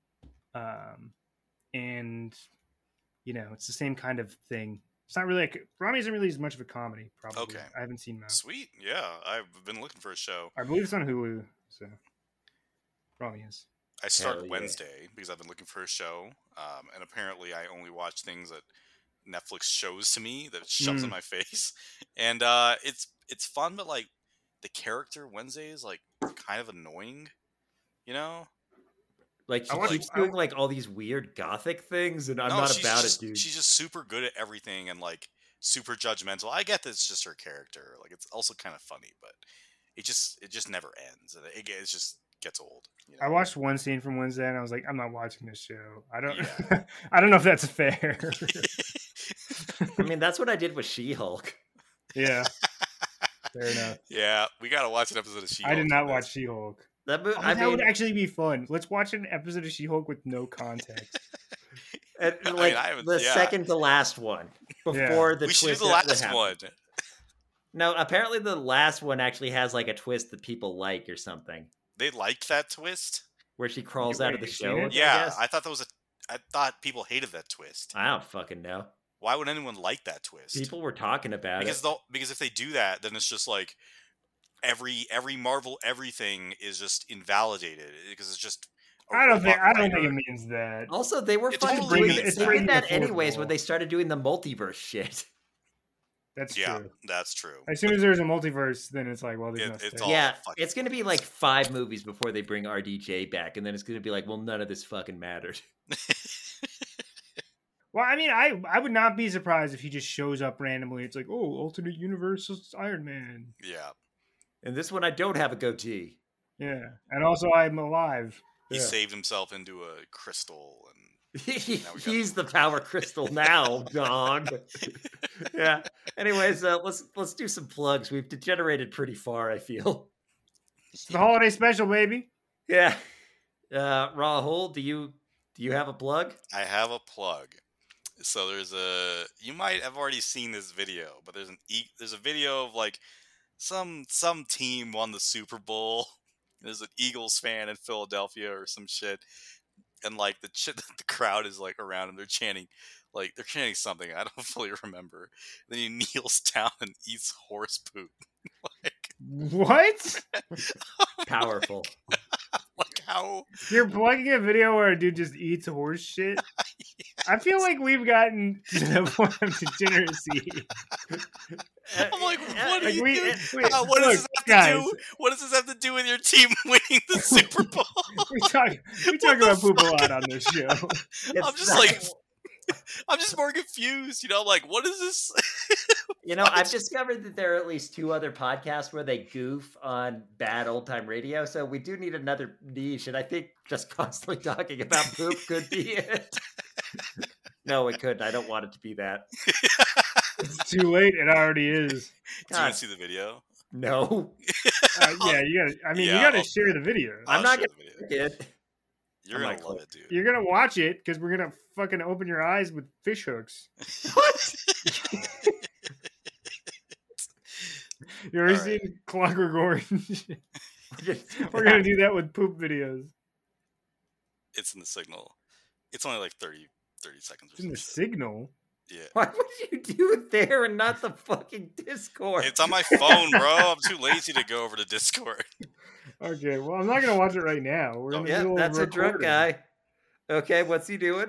and you know it's the same kind of thing. It's not really Rami isn't really as much of a comedy. Probably. Okay. I haven't seen Mo. Sweet. Yeah, I've been looking for a show. I believe it's on Hulu. So Rami is. I started Hell yeah. Wednesday because I've been looking for a show, and apparently I only watch things that Netflix shows to me that it shoves in my face, and it's fun, but like the character Wednesday is like kind of annoying, you know? Like, she I watched- keeps doing like all these weird gothic things, and I'm No, not she's about just, it, dude. She's just super good at everything and like super judgmental. I get that it's just her character. Like it's also kind of funny, but it just never ends, and it just gets old. You know? I watched one scene from Wednesday, and I was like, I'm not watching this show. I don't. Yeah. I don't know if that's fair. I mean, that's what I did with She-Hulk. Yeah. Fair enough. Yeah, we gotta watch an episode of She-Hulk. I did not watch She-Hulk. That movie, Oh, I that mean, would actually be fun. Let's watch an episode of She-Hulk with no context. like I haven't- the yeah. second to last one before the We twist. should do the that last happened. one. No, apparently the last one actually has like a twist that people like or something, They liked that twist. where she crawls Wait, out of the you've seen show. it? Yeah, guess. I thought that was I thought people hated that twist. I don't fucking know. Why would anyone like that twist? People were talking about because it. because if they do that, then it's just like every Marvel everything is just invalidated because it's just. a I don't think robot it writer. means that. Also, they were It's fucking totally doing means they that. did that It's pretty anyways affordable. when they started doing the multiverse shit. That's Yeah, true. that's true. As soon as there's a multiverse, then it's like, well, there's no It's stakes. all- Yeah, fucking it's gonna be like 5 movies before they bring RDJ back, and then it's gonna be like, well, none of this fucking mattered. Well, I mean, I would not be surprised if he just shows up randomly. It's like, oh, alternate universe is Iron Man. Yeah, And this one, I don't have a goatee. Yeah, and also I'm alive. he Yeah. saved himself into a crystal, and Now we got- He's the power crystal now, dog. Yeah. Anyways, let's do some plugs. We've degenerated pretty far, I feel. It's the holiday special, baby. Yeah. Rahul, do you have a plug? I have a plug. So you might have already seen this video, but there's a video of like some team won the Super Bowl. There's an Eagles fan in Philadelphia or some shit, and like the crowd is like around him. They're chanting something I don't fully remember. Then he kneels down and eats horse poop. What? Powerful. Like how? You're plugging a video where a dude just eats horse shit? I feel like we've gotten to the point of degeneracy. I'm like, what are Like you we, doing? wait, What does look, this have to guys, do? What does this have to do with your team winning the Super Bowl? we talk What about the poop a fuck? lot on this show. I'm just like, I'm just more confused. You know, like, what is this? I've discovered that there are at least 2 other podcasts where they goof on bad old time radio. So we do need another niche, and I think just constantly talking about poop could be it. No, it couldn't. I don't want it to be that. It's too late. It already is. Do you God, want to see the video? no, Yeah, you gotta. I mean, Yeah, you gotta I'll- share the video. I'm I'll not share gonna the video. pick it. You're I'm gonna not love close. it, dude. You're gonna watch it because we're gonna fucking open your eyes with fish hooks. You ever All right. seen Clockwork Orange? We're We're gonna do that with poop videos. It's in the signal. It's only like 30 seconds or It's in the something. signal. Yeah. Why would you do it there and not the fucking Discord? It's on my phone, bro. I'm too lazy to go over to Discord. Okay, well, I'm not gonna watch it right now. We're in the Yeah, middle of that's a drunk recording. guy. Okay, what's he doing?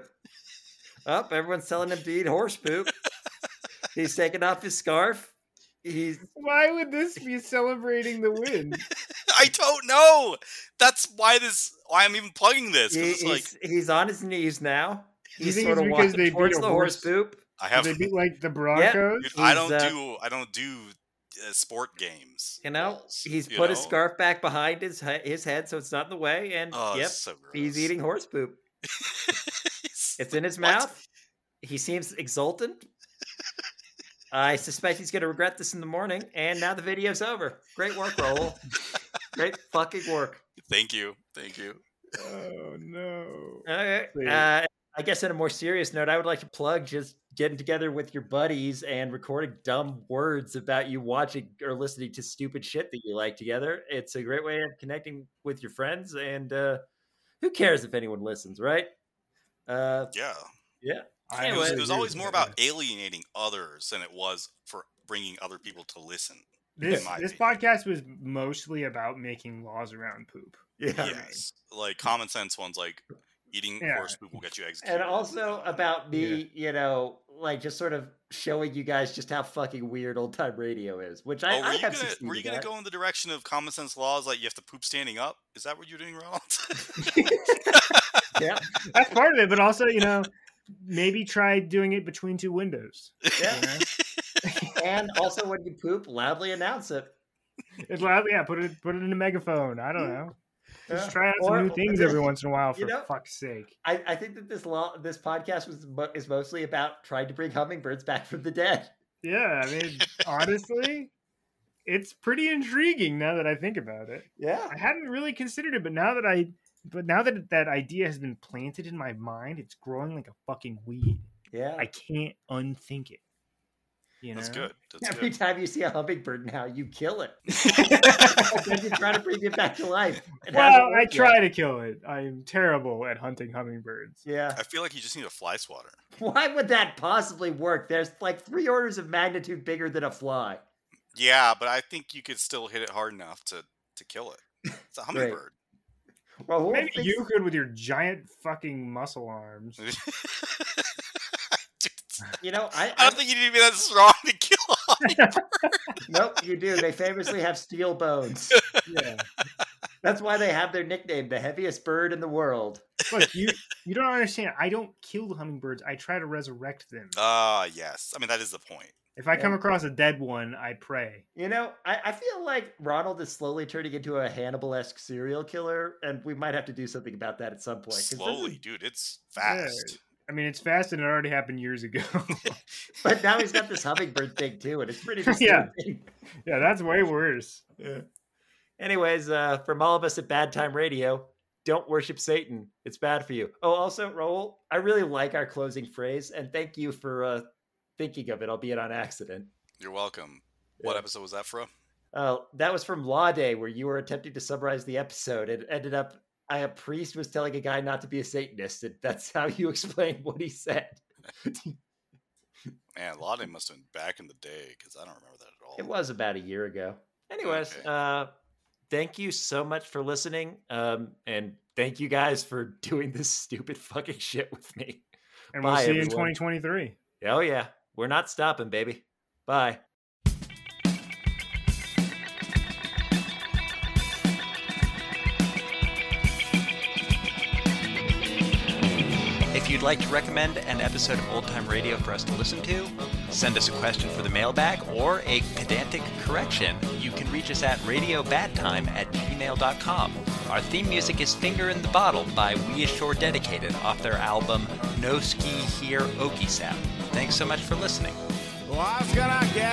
Up, everyone's telling him to eat horse poop. He's taking off his scarf. Why would this be celebrating the win? I don't know. That's why I'm even plugging this. 'Cause it's he's on his knees now. You He's think sort it's of because walking they towards beat a the horse horse? poop. I have. They beat like the Broncos. Dude, I He's, don't do sport games. You know, balls, he's you put his know? scarf back behind his head so it's not in the way, and Oh, yep, it's so gross. he's eating horse poop. It's in his What? mouth. He seems exultant. I suspect he's going to regret this in the morning, and now the video's over. Great work, Raul. Great fucking work. Thank you. Oh no. Okay. Sweet. I guess on a more serious note, I would like to plug just getting together with your buddies and recording dumb words about you watching or listening to stupid shit that you like together. It's a great way of connecting with your friends, and who cares if anyone listens, right? Yeah. Yeah. I Anyway. It was agree always with more that. about alienating others than it was for bringing other people to listen. This in my this opinion. podcast was mostly about making laws around poop. Yeah. Yes. Like common sense ones like eating Yeah. horse poop will get you executed. And also about me, you know, like just sort of showing you guys just how fucking weird old time radio is, which I were you have gonna succeeded go at. in the direction of common sense laws like you have to poop standing up? Is that what you're doing, Ronald? Yeah. That's part of it, but also, you know, maybe try doing it between two windows. Yeah. You know? And also when you poop, loudly announce it. It's loud, yeah. Put it in a megaphone. I don't know. Just Yeah. try out Or- some new things every once in a while, for You know- fuck's sake. I think that this podcast is mostly about trying to bring hummingbirds back from the dead. Yeah, I mean, honestly, it's pretty intriguing now that I think about it. Yeah. I hadn't really considered it, but now that that idea has been planted in my mind, it's growing like a fucking weed. Yeah. I can't unthink it. You know? That's good. That's Every good. time you see a hummingbird now, you kill it. Then you try to bring it back to life. It hasn't Well, I worked yet. try to kill it. I'm terrible at hunting hummingbirds. Yeah. I feel like you just need a fly swatter. Why would that possibly work? There's like 3 orders of magnitude bigger than a fly. Yeah, but I think you could still hit it hard enough to kill it. It's a hummingbird. Well, who Maybe thinks- you could with your giant fucking muscle arms. Dude, You know, I don't think you need to be that strong to kill a hummingbird. nope, you do. They famously have steel bones. Yeah. That's why they have their nickname, the heaviest bird in the world. Look, you don't understand. I don't kill hummingbirds. I try to resurrect them. Yes. I mean, that is the point. If I come Yeah. across a dead one, I pray. You know, I feel like Ronald is slowly turning into a Hannibal-esque serial killer, and we might have to do something about that at some point. 'cause this Slowly, is- dude. It's fast. I mean, it's fast and it already happened years ago. But now he's got this hummingbird thing too, and it's pretty Yeah. disturbing. Yeah, that's way worse. Anyways, from all of us at Bad Time Radio, don't worship Satan. It's bad for you. Oh, also, Raul, I really like our closing phrase, and thank you for thinking of it, albeit on accident. You're welcome. What Yeah. episode was that from? That was from Law Day, where you were attempting to summarize the episode. It ended up a priest was telling a guy not to be a Satanist, and that's how you explained what he said. Man, Lade must have been back in the day because I don't remember that at all. It was about a year ago. Anyways, Okay. thank you so much for listening, and thank you guys for doing this stupid fucking shit with me. And we'll Bye, see you in everyone. 2023. Oh yeah, we're not stopping, baby. Bye. If you'd like to recommend an episode of Old Time Radio for us to listen to, send us a question for the mailbag or a pedantic correction, you can reach us at radiobadtime@gmail.com. Our theme music is Finger in the Bottle by We Ashore Dedicated off their album No Ski Here Okie Sound. Thanks so much for listening. Well, I was gonna get